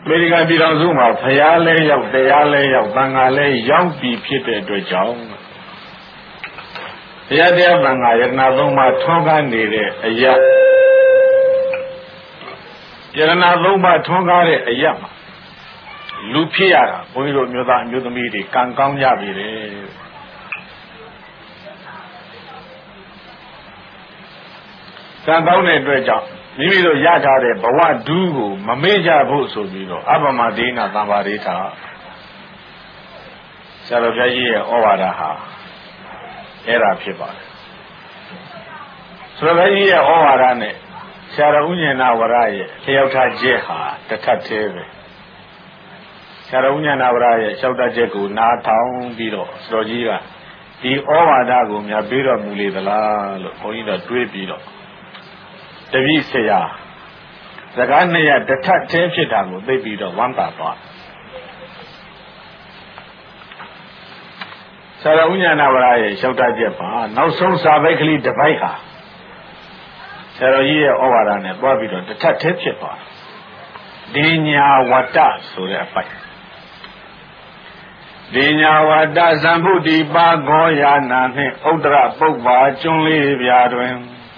မေရိကန်ပြည်ထောင်စုမှာဖျားလဲရောက်တရားလဲရောက်သံဃာလဲရောက်ပြီးဖြစ်တဲ့အတွက်ကြောင့်ဘုရားတရားသံဃာယတနာသုံးပါးထွန်းကားနေတဲ့အရာယတနာသုံးပါးထွန်းကားတဲ့အရာမှာလူဖြစ်ရတာဘုန်းကြီးတို့မျိုးသားအမျိုးသမီးတွေကံကောင်းကြပြီလေကံကောင်းတဲ့အတွက်ကြောင့်မိမိတို့ရထားတဲ့ဘဝဒူးကိုမမေ့ကြဖို့ဆိုပြီးတော့အပမဒေနာသံပါရိထာဆရာတော်ဘုရားကြီးရဲ့ဩဝါဒဟာအဲ့ဒါဖြစ်ပါတယ်ဆရာတော်ကြီးရဲ့ဩဝါဒနဲ့ဆရာတော်ဥညဏဝရရဲ့လျှောက်ထားချက်ဟာတစ်ထပ်သေးပဲဆရာတော်ဥညဏဝရရဲ့လျှောက်ထားချက်ကိုနားထောင်ပြီးတော့ဆရာတော်ကြီးကဒီဩဝါဒကိုများပြီးတော်မူလေသလားလို့ဘုန်းကြီးတို့တွေးပြီးတော့တပည့်ဆရာစကားနှစ်ရတစ်ထပ်သေးဖြစ်တာကိုသိပြီးတော့ဝမ်းသာသွားဆရာတော်ဥညဏဝရရဲ့လျှောက်ထားချက်ပါနောက်ဆုံးစာပိုက်ကလေးတစ်ပိုက်ဟာဆရာတော်ကြီးရဲ့ဩဝါဒနဲ့တွားပြီးတော့တစ်ထပ်သေးဖြစ်သွားဒီညာဝတ္တဆိုတဲ့အပိုက်ဒီညာဝတ္တသံဗုဒ္ဓိပါဂောယာနာနှင့်ဥဒ္ဒရပုပ္ပါကျွန်းလေးပြာတွင်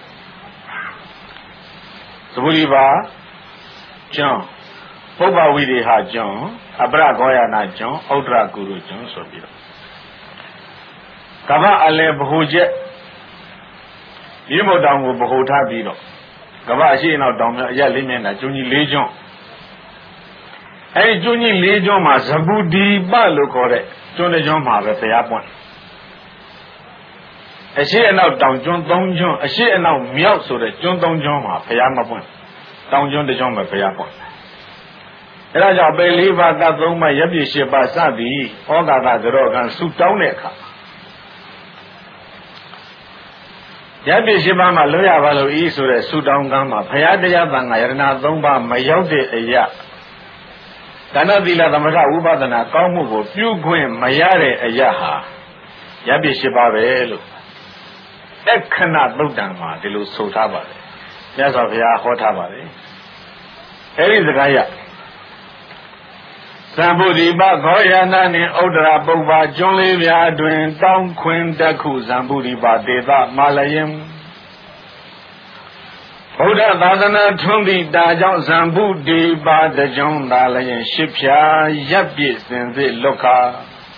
သဗုဒ္ဓိပါကျွန်းပုပ္ပဝိရိဟကျွန်းအပရဂောယာနာကျွန်းဥဒ္ဒရကုရုကျွန်းဆိုပြီးတော့ကမ္ဘာအလယ်ဗဟုချက်ရေမုတ်တောင်ကိုဗဟုထားပြီးတော့ကမ္ဘာအရှိအနောက်တောင်မြောက်အရက်လေးမျက်နှာကျွန်းကြီး၄ကျွန်းအဲဒီကျွန်းကြီး၄ကျွန်းမှာဇဗုဒိပလို့ခေါ်တဲ့ကျွန်းတစ်ကျွန်းမှာပဲဘုရားပွင့်အရှိအနောက်တောင်ကျွန်း၃ကျွန်းအရှိအနောက်မြောက်ဆိုတဲ့ကျွန်း၃ကျွန်းမှာဘုရားမပွင့်တောင်ကျွန်းတစ်ကျွန်းပဲဘုရားပွင့်အဲဒါကြောင့်ပေ၄ပါးက၃ပါးရပ်ပြည့်၈ပါးစသည်ဩဃာတကြောကံဆုတောင်းတဲ့အခါရပ်ပြည့်၈ပါးမှာလွတ်ရပါလို့ဤဆိုတဲ့ဆုတောင်းကံမှာဘုရားတရားသံဃာယတနာ၃ပါးမရောက်တဲ့အရာဒါနသီလသမထဝိပဿနာကောင်းမှုကိုပြုခွင့်မရတဲ့အရာဟာရပ်ပြည့်၈ပါးပဲလို့အခဏသုတ်တံမှာဒီလိုဆိုထားပါတယ်မြတ်စွာဘုရားဟောထားပါတယ်အဲဒီစကားရသံဗုဒ္ဓိပဂောယာနာနှင့်ဥဒ္ဒရာပုပ္ပါကျွန်းလေးပြာတွင်တောင်းခွင်တခုသံဗုဒ္ဓိပဒေသမာလယံဘုရားသာသနာထွန်းသည့်တာကြောင့်ဇံဗုဒ္ဓိပါတကြောင့်သာလျင်ရှစ်ဖြာရပ်ပြည့်စင်စစ်လွတ်ခါ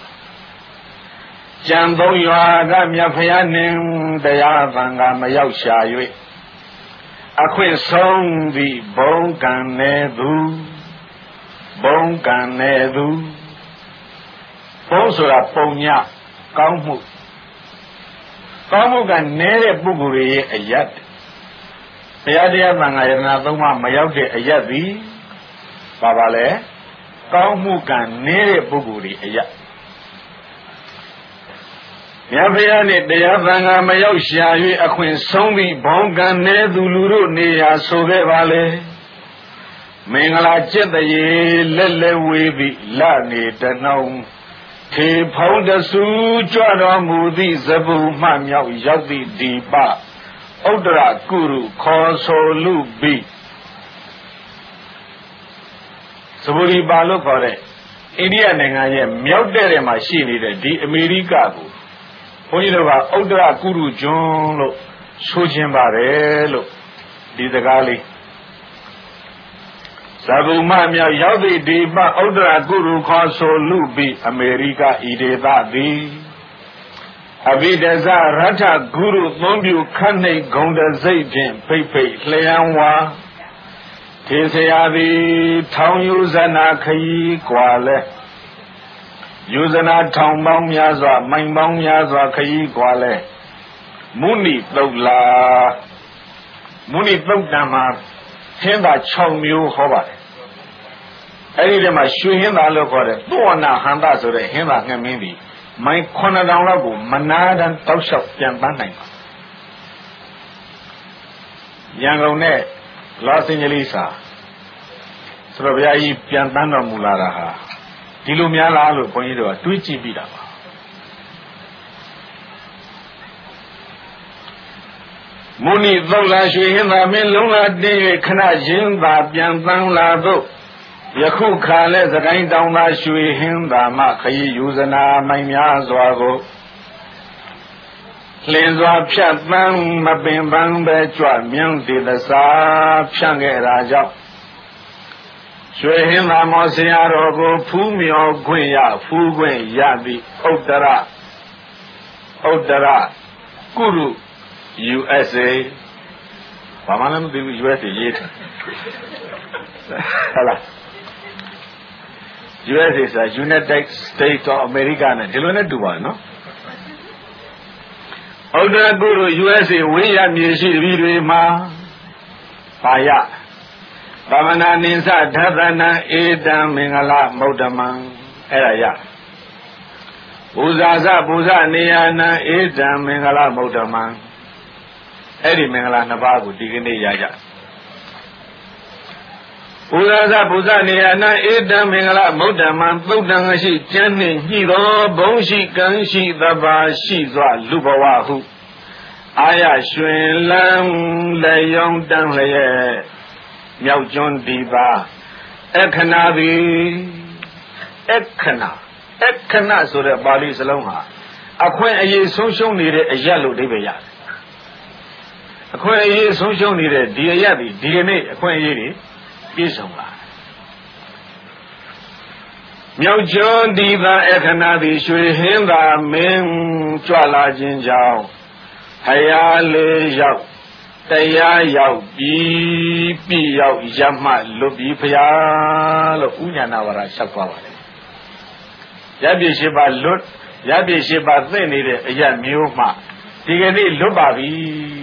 ကြံသုံးရွာကမြတ်ဖျားနှင့်တရားသံဃာမရောက်ရှာ၍အခွင့်ဆုံးသည့်ဘုံကံနေသူဘုံကံနေသူဘုံဆိုတာပုံညကောင်းမှုကနေတဲ့ပုဂ္ဂိုလ်ရဲ့အယတ်ဘုရားတရားသံဃာယတနာသုံးပါးမရောက်တဲ့အယတ်သည်ဘာလဲကောင်းမှုကနေတဲ့ပုဂ္ဂိုလ်ရဲ့အယတ်မြတ်ဘုရားနဲ့တရားသံဃာမရောက်ရှာ၍အခွင့်ဆုံးသည့်ဘုံကံနေသူလူတို့နေရာဆိုခဲ့ပါလေမင်္ဂလာကျက်တရေလက်လက်ဝေးသည့်လနေတနှောင်းထေဖုံးတဆူကြွတော်မူသည့်ဇဗုမှမြောက်ရောက်သည့်ဒီပဥဒ္ဒရကုရုခေါ်ဆိုလူပိဇဗုရိပါလို့ခေါ်တဲ့အိန္ဒိယနိုင်ငံရဲ့မြောက်တဲ့မှာရှိနေတဲ့ဒီအမေရိကကိုဘုန်းကြီးတို့ကဥဒ္ဒရကုရုကျွန်းလို့ဆိုခြင်းပါတယ်လို့ဒီစကားလေးဇဗုမမြောက်ရောက်သည့်ဒီပဥဒ္ဒရကုရုခေါ်ဆိုလူပိအမေရိကဤဒေသသည်အဘိဒဇရထဂုရုသုံးပြုခတ်နှိတ်ဂုံတစိတ်ဖြင့်ဖိတ်ဖိတ်လျံဝါထေဆရာသည်ထောင်ယူဇနာခရီးกว่าလဲယူဇနာထောင်ပေါင်းများစွာမိုင်ပေါင်းများစွာခရီးกว่าလဲမုဏိသုတ်လာမုဏိသုတ်တံမှာဟင်းသာ6မျိုးဟောပါတယ်အဲဒီထဲမှာရွှေဟင်းသာလို့ခေါ်တဲ့သောနာဟန္တဆိုတဲ့ဟင်းသာငှက်မင်းသည်မိုင်9000လောက်ကိုမနာတန်းတောက်လျှောက်ပြန်ပန်းနိုင်ပါရန်ကုန်နဲ့လောစင်ဂျလိစ်စာဆိုတော့ဘုရားကြီးပြန်ပန်းတော်မူလာတာဟာဒီလိုများလားလို့ဘုန်းကြီးတို့ကတွေးကြည့်ပြီးတာပါမုဏိသုတ်လာရွှေဟင်းသာမင်းလုံးလာတင်း၍ခဏချင်းသာပြန်ပန်းလာသို့ယခုခါလဲစကိုင်းတောင်သာရွှေဟင်းသာမခရီးယူဇနာမိုင်များစွာကိုလင်းစွာဖြတ်သန်းမပင်ပန်းပဲကြွမြန်းတည်သစားဖြန့်ခဲ့တာကြောင့်ရွှေဟင်းသာမောဆရာတော်ကိုဖူးမြော်ခွင့်ရဖူးခွင့်ရသည်ဥတ္တရကုရု USA ဘာမှလည်းမသိဘူး USA ရေးတယ်ဟုတ်လား USA ဆိုတာ United States of America နဲ့ဒီလိုနဲ့တူပါနော်ဥဒ္ဒရကုရု USA ဝိရမြေရှိတပည့်တွေမှာပါရဗမနာနိသဓသနံဧတံမင်္ဂလမௌဒ္ဓမံအဲ့ဒါရပူဇာစပူဇနေယနံဧတံမင်္ဂလမௌဒ္ဓမံအဲ့ဒီမင်္ဂလာနှစ်ပါးကိုဒီကနေ့ရကြပူဇာစပူဇနေယနံဧတံမင်္ဂလမௌဒ္ဓမံသုတ်တံရှိကျမ်းနှင့်ညှိသောဘုံရှိကံရှိသဗ္ဗာရှိစွာလူဘဝဟုအာရရွှင်လန်းလက်ယုံတန်းလျက်မြောက်ကျွန်းဒီပါအခဏသည်အခဏဆိုတဲ့ပါဠိစလုံးဟာအခွင့်အရေးဆုံးရှုံးနေတဲ့အရက်လို့အဓိပ္ပာယ်ရတယ်အခွင့်အရေးဆုံးရှုံးနေတဲ့ဒီအရက်ဒီကနေ့အခွင့်အရေးတွေပြည့်စုံလာမြောက်ကျွန်းဒီပါအခဏသည်ရွှေဟင်းသာမင်းကြွလာခြင်းကြောင့်ဟယာလေးရောက်တရားရောက်ပြီးပြရောက်ရမှလွတ်ပြီးဖျားလို့ဥညာဏဝရလျှောက်သွားပါတယ်ရပြည့်ရှိပါလွတ်ရပြည့်ရှိပါသိနေတဲ့အရာမျိုးမှဒီကနေ့လွတ်ပါပြီ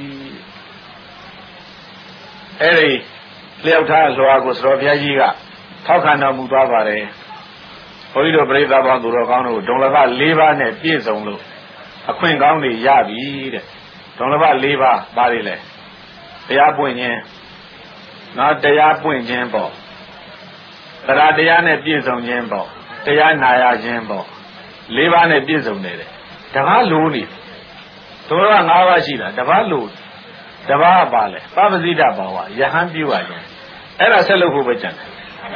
အဲ့ဒီလျှောက်ထားလွှာကိုစတော်ဘုရားကြီးကထောက်ခံတော်မူသွားပါတယ်ဘုန်းကြီးတို့ပြိဿဘောင်းသူတော်ကောင်းတို့ဒုံလဘ၄ပါးနဲ့ပြည့်စုံလို့အခွင့်ကောင်းတွေရပြီတဲ့ဒုံလဘ၄ပါးပါလေလေတရားပွင့်ခြင်းနောက်တရားပွင့်ခြင်းပေါ့တရားတရားနဲ့ပြည့်စုံခြင်းပေါ့တရားနာရခြင်းပေါ့၄ပါးနဲ့ပြည့်စုံနေတယ်တပါးလိုနေတို့က၅ပါးရှိတာတပါးလိုတပါးပါလေပပဇိတဘာဝယဟန်ပြုရခြင်းအဲ့ဒါဆက်လုပ်ဖို့ပဲကြံတယ်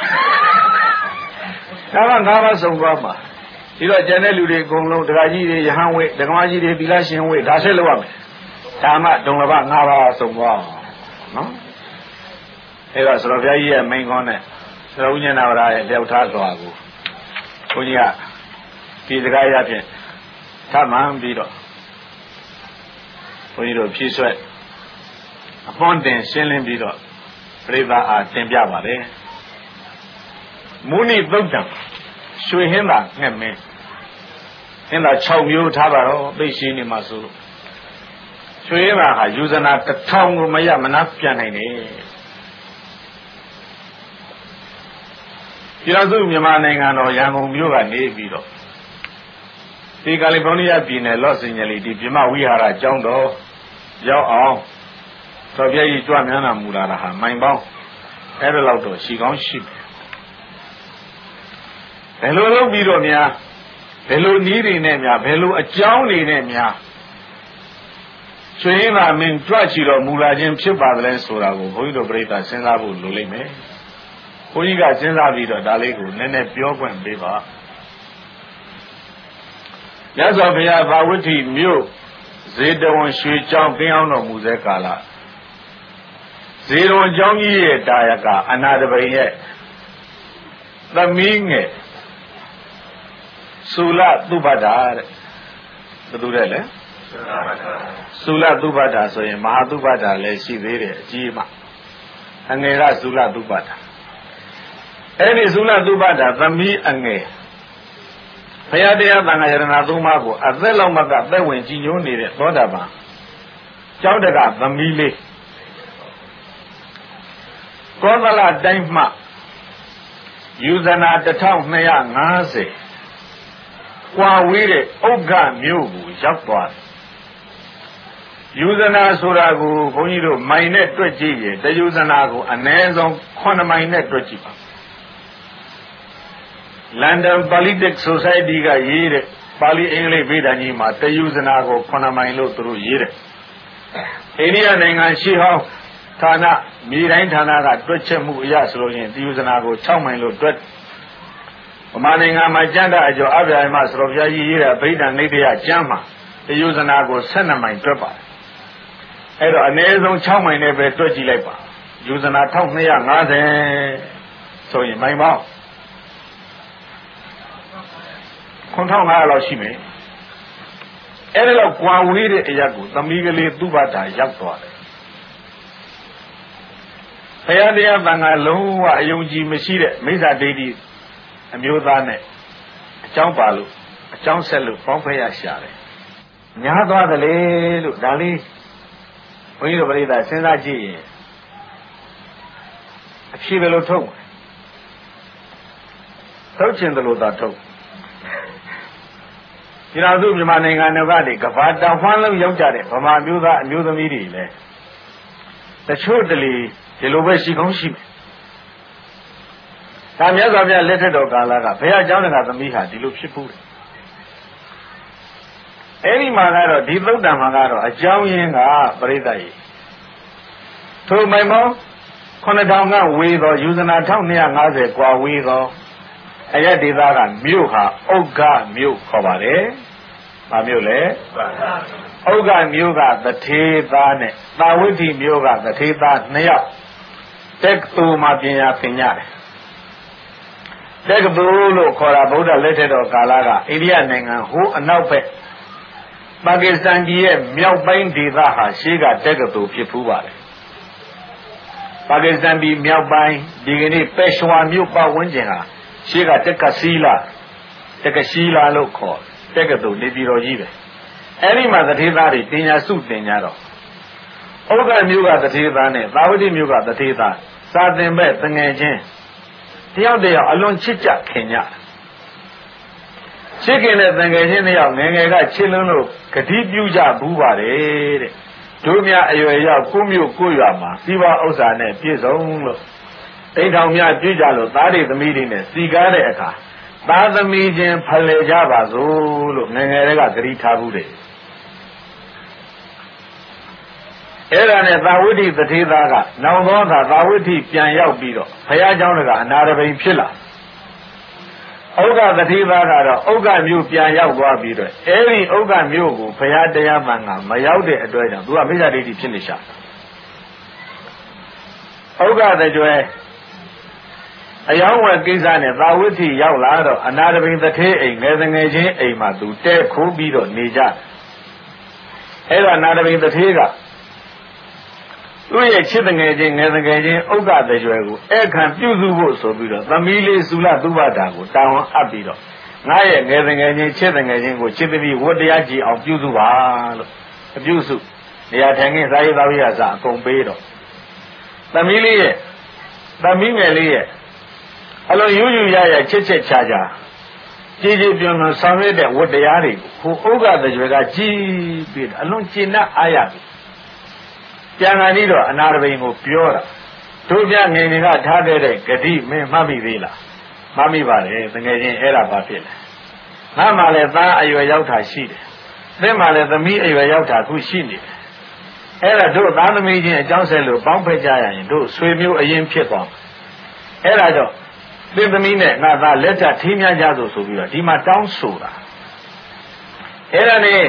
ဒါက၅ပါးစုံသွားမှာဒီတော့ကျန်တဲ့လူတွေအကုန်လုံးဒကာကြီးတွေယဟန်ဝိဒကမကြီးတွေသီလရှင်ဝိဒါဆက်လုပ်ရမယ်ဒါမှဒုံလဘ၅ပါးစုံသွားနော်အဲ့တော့ဆိုတော့ဘုရားကြီးရဲ့မိန်ခေါင်းနဲ့သရဝိညာဏဝရရဲ့လျှောက်ထားစွာကိုဘုန်းကြီးကဒီစကားရဖြင့်ထပ်မှန်ပြီးတော့ဘုန်းကြီးတို့ဖြည့်ဆွဲအပွန်တင်ရှင်းလင်းပြီးတော့ပြိဿအားတင်ပြပါတယ်မုနိသုတ်တံရွှေဟင်းသာငှက်မင်းဟင်းသာ6မျိုးထားပါတော့သိရှိနေမှာဆိုလို့ရွှေဟင်းသာဟာယူဇနာ1000ကိုမရမနာပြန်နိုင်တယ်ပြည်တော်စုမြန်မာနိုင်ငံတော်ရန်ကုန်မြို့ကနေပြီးတော့ဒီကယ်လီဖိုးနီးယားပြည်နယ်လော့စ်အိန်ဂျယ်လီဒီပြမဝိဟာရကျောင်းတော်ရောက်အောင်တော်ပြည့်ကြီးကြွမြန်းလာမူလာတာဟာမိုင်ပေါင်းအဲ့ဒါလောက်တော့ရှိကောင်းရှိတယ်ဘယ်လိုလုပ်ပြီးတော့များဘယ်လိုနည်းတွေနဲ့များဘယ်လိုအကြောင်းတွေနဲ့များရွှေဟင်းသာမင်းကြွချီတော်မူလာခြင်းဖြစ်ပါသလဲဆိုတာကိုဘုန်းကြီးတို့ပြိဿစဉ်းစားဖို့လိုလိမ့်မယ်ဘုန်းကြီးကစဉ်းစားပြီးတော့ဒါလေးကိုနည်းနည်းပြောခွင့်ပေးပါမြတ်စွာဘုရားဘာဝတိမြို့ဇေတဝန်ရွှေကျောင်းကင်းအောင်တော်မူစေကာလဇေတဝန်ကျောင်းကြီးရဲ့တာယကအနာတပိန်ရဲ့သမီးငယ်သုလသုဘတာတဲ့ဘယ်သူတဲ့လဲသုလသုဘတာဆိုရင်မဟာသုဘတာလည်းရှိသေးတယ်အကြီးမှအငယ်ကသုလသုဘတာအဲ့ဒီသုလသုဘတာသမီးအငယ်ဘုရားတရားသံဃာယရဏသုံးပါးကိုအသက်လောက်မှကသက်ဝင်ကြည်ညိုနေတဲ့သောတာပန်ကျောင်းတကသမီးလေးကောသလတိုင်းမှယူဇနာ1250ကွာဝေးတဲ့ဥက္ကမြို့ကိုရောက်သွားတယ်ယူဇနာဆိုတာကိုဘုန်းကြီးတို့မိုင်နဲ့တွက်ကြည့်ရင်တယူဇနာကိုအနည်းဆုံး9မိုင်နဲ့တွက်ကြည့်ပါ London Politics Society ကရေးတဲ့ပါဠိအင်္ဂလိပ်ဗေဒာကြီးမှာတယူဇနာကို9မိုင်လို့သူတို့ရေးတယ်အိန္ဒိယနိုင်ငံရှိဟောင်းဌာနမြေတိုင်းဌာနကတွက်ချက်မှုအရဆိုလို့ရင်ဒီယုဇနာကို6မိုင်လို့တွက်ဗမာနိုင်ငံမှာကျမ်းစာအကျော်အပြာမဆိုတော်ဘုရားကြီးရေးတဲ့ဗိဓာနိဒယကျမ်းမှာဒီယုဇနာကို12မိုင်တွက်ပါတယ်အဲ့တော့အနည်းဆုံး6မိုင်နဲ့ပဲတွက်ကြည့်လိုက်ပါယုဇနာ1250ဆိုရင်မိုင်ပေါင်း9500လောက်ရှိမယ်အဲ့ဒါလောက်ကွာဝေးတဲ့အရာကိုသမီးကလေးသူ့ဘာသာရောက်သွားတယ်ဘုရားတရားတန်ခါလုံးဝအယုံကြည်မရှိတဲ့မိစ္ဆာဒိဋ္ဌိအမျိုးသားနဲ့အကြောင်းပါလို့အကြောင်းဆက်လို့ပေါင်းဖက်ရရှာတယ်ညားသွားတယ်လေလို့ဒါလေးဘုန်းကြီးတို့ပြိဿစဉ်းစားကြည့်ရင်အဖြေပဲလို့ထုတ်ချင်တယ်လို့သာထုတ်ဒီတော်သူမြန်မာနိုင်ငံတွေကကဘာတောင်ဖန်းလုံးရောက်ကြတဲ့ဗမာမျိုးသားအမျိုးသမီးတွေလည်းတချို့တလေဒီလိုပဲရှိကောင်းရှိမယ်ဒါမြတ်စွာဘုရားလက်ထက်တော်ကာလကဘုရားကျောင်းတော်ကသမီးဟာဒီလိုဖြစ်ဖို့တယ်အဲ့ဒီမှာကတော့ဒီသုတ်တံမှာကတော့အကြောင်းရင်းကပရိသတ်ကြီးထိုမိုင်မော9000ကဝေးသောယူဇနာ1250กว่าဝေးသောအယက်ဒေသကမြို့ဟာဥက္ကမြို့ခေါ်ပါတယ်။ဘာမြို့လဲ။ဥက္ကမြို့ကသထေသားနဲ့သာဝတိမြို့ကသထေသား2ယောက်တက္ကသိုလ်မှာပညာသင်ကြတယ်။တက္ကသိုလ်လို့ခေါ်တာဗုဒ္ဓလက်ထက်တော်ကာလကအိန္ဒိယနိုင်ငံဟိုအနောက်ဘက်ပါကစ္စတန်ပြည်ရဲ့မြောက်ပိုင်းဒေသဟာရှေးကတက္ကသိုလ်ဖြစ်ဖူးပါတယ်။ပါကစ္စတန်ပြည်မြောက်ပိုင်းဒီကနေ့ပက်ရှဝါမြို့ပတ်ဝန်းကျင်ဟာရှေးကတက္ကစီလာလို့ခေါ်တက္ကသိုလ်နေပြည်တော်ကြီးပဲအဲ့ဒီမှာသထေသားတွေပညာစုသင်ကြတော့ဥက္ကမြို့ကသထေသားနဲ့သာဝတိမြို့ကသထေသားစာသင်ဘက်တငယ်ချင်းတယောက်တယောက်အလွန်ချစ်ကြခင်ကြချစ်ခင်တဲ့တငယ်ချင်းတယောက်ငယ်ငယ်ကချစ်လွန်းလို့ဂတိပြုကြဘူးပါတယ်တဲ့တို့များအရွယ်ရောက်ကိုမြို့ကိုရွာမှာစီးပွားဥစ္စာနဲ့ပြည့်စုံလို့တိတ်ထောင်များကြွကြလို့သားတွေသမီးတွေနဲ့စီကားတဲ့အခါသားသမီးချင်းဖလှယ်ကြပါစို့လို့ငယ်ငယ်တွေကဂရိထားဘူးတယ်အဲ့ဒါနဲ့သာဝတိသထေသားကနောင်သောသာဝတိပြန်ရောက်ပြီးတော့ဘုရားကျောင်းကအနာရဘိန်ဖြစ်လာဥက္ကသထေသားကတော့ဥက္ကမြို့ပြန်ရောက်သွားပြီးတော့အဲ့ဒီဥက္ကမြို့ကိုဘုရားတရားမှန်ကမရောက်တဲ့အတွက်ကြောင့်သူကမိစ္ဆာဒိဋ္ဌိဖြစ်နေရှာဥက္ကတကြွယ်အယောင်းဝယ်ကိစ္စနဲ့သာဝတိရောက်လာတော့အနာရဘိန်သထေအိမ်ငယ်ငယ်ချင်းအိမ်မှာသူတဲခိုးပြီးတော့နေကြအဲ့တော့အနာရဘိန်သထေကသူ့ရဲ့ချစ်တငယ်ချင်းငယ်ငယ်ချင်းဥက္ကတကြွယ်ကိုအဲ့ခံပြုစုဖို့ဆိုပြီးတော့သမီးလေးစုလသုဘတာကိုတာဝန်အပ်ပြီးတော့ငါရဲ့ငယ်ငယ်ချင်းချစ်တငယ်ချင်းကိုချစ်သမီးဝတ္တရားကြည်အောင်ပြုစုပါလို့အပြုစုနေရာထိုင်ခင်းစားရေးသားရေးအစအကုန်ပေးတော့သမီးလေးရဲ့သမီးငယ်လေးရဲ့အလုံးယူယူရရချစ်ချစ်ချာချာကြည်ကြည်ပြွန်ပြွန်ဆောင်ရတဲ့ဝတ္တရားတွေကိုဟိုဥက္ကတကြွယ်ကကြည်ပြီးအလုံးကျင့်납အားရပြီပြန်လာပြီးတော့အနာရဘိန်ကိုပြောတာတို့ပြငယ်ငယ်ကထားခဲ့တဲ့ဂတိမင်းမှတ်မိသေးလားမှတ်မိပါလေတကယ်ချင်းအဲ့ဒါဘာဖြစ်လဲငါမှလည်းသားအရွယ်ရောက်တာရှိတယ်သင်မှလည်းသမီးအရွယ်ရောက်တာခုရှိနေတယ်အဲ့ဒါတို့သားသမီးချင်းအကြောင်းဆက်လို့ပေါင်းဖက်ကြရရင်တို့ဆွေမျိုးအရင်ဖြစ်သွားအဲ့ဒါကြောင့်သင်သမီးနဲ့ငါသားလက်ထထိများကြဆိုပြီးတော့ဒီမှာတောင်းဆိုတာအဲ့ဒါနဲ့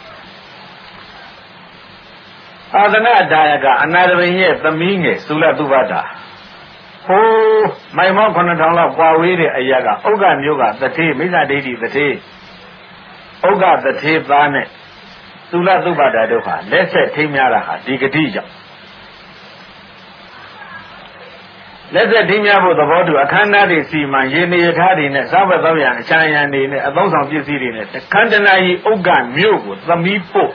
အာသနာဒါယကအနာရဘိန်ရဲ့သမီးငယ်သုလသုဘတာဟိုးမိုင်မောင်း9000လောက်ကွာဝေးတဲ့အရာကဥက္ကမျိုးကသထေမိစ္ဆာဒိဋ္ဌိသထေဥက္ကသထေသားနဲ့သုလသုဘတာတို့ဟာလက်ဆက်ထိများတာဟာဒီဂတိကြောင့်လက်ဆက်ထိများဖို့သဘောတူအခမ်းအနားတွေစီမံရေနေရထားတွေနဲ့စားဘက်သောရံအချမ်းရံတွေနဲ့အသုံးဆောင်ပစ္စည်းတွေနဲ့တခန္ဓနာကြီးဥက္ကမျိုးကိုသမီးပို့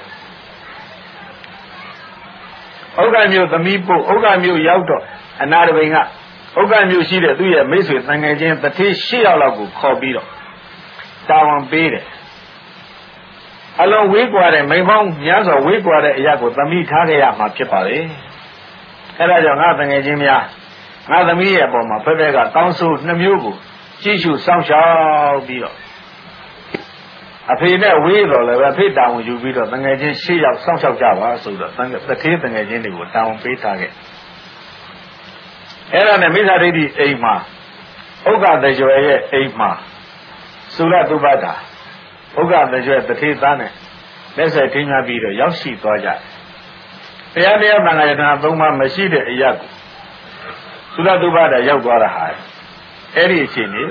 ဥက္ကမျိုးသမီးပို့ဥက္ကမျိုးရောက်တော့အနာရဘိန်ကဥက္ကမျိုးရှိတဲ့သူ့ရဲ့မိတ်ဆွေတန်ငယ်ချင်းတထေး8ယောက်လောက်ကိုခေါ်ပြီးတော့တာဝန်ပေးတယ်အလုံးဝေးကွာတဲ့မိန်ပေါင်းများစွာဝေးကွာတဲ့အရာကိုသမီးထားခဲ့ရမှာဖြစ်ပါလေအဲဒါကြောင့်ငါတန်ငယ်ချင်းများငါသမီးရဲ့အပေါ်မှာဖက်ဖက်ကတောင်းဆို2မျိုးကိုကြည့်ရှုစောင့်ရှောက်ပြီးတော့အဖေနဲ့ဝေးတော်လည်းပဲအဖေတာဝန်ယူပြီးတော့တငယ်ချင်း8ယောက်စောင့်ရှောက်ကြပါဆိုတော့တထေးတငယ်ချင်းတွေကိုတာဝန်ပေးထားခဲ့အဲ့ဒါနဲ့မိစ္ဆာဒိဋ္ဌိအိမ်မှာဥက္ကတရွယ်ရဲ့အိမ်မှာသုလသုဘတာဥက္ကတရွယ်တထေသားနဲ့လက်ဆက်ထင်းများပြီးတော့ရောက်ရှိသွားကြတယ်တရားတရားသံဃာယတနာ၃ပါးမရှိတဲ့အရာကိုသုလသုဘတာရောက်သွားတာဟာအဲ့ဒီအချိန်นี้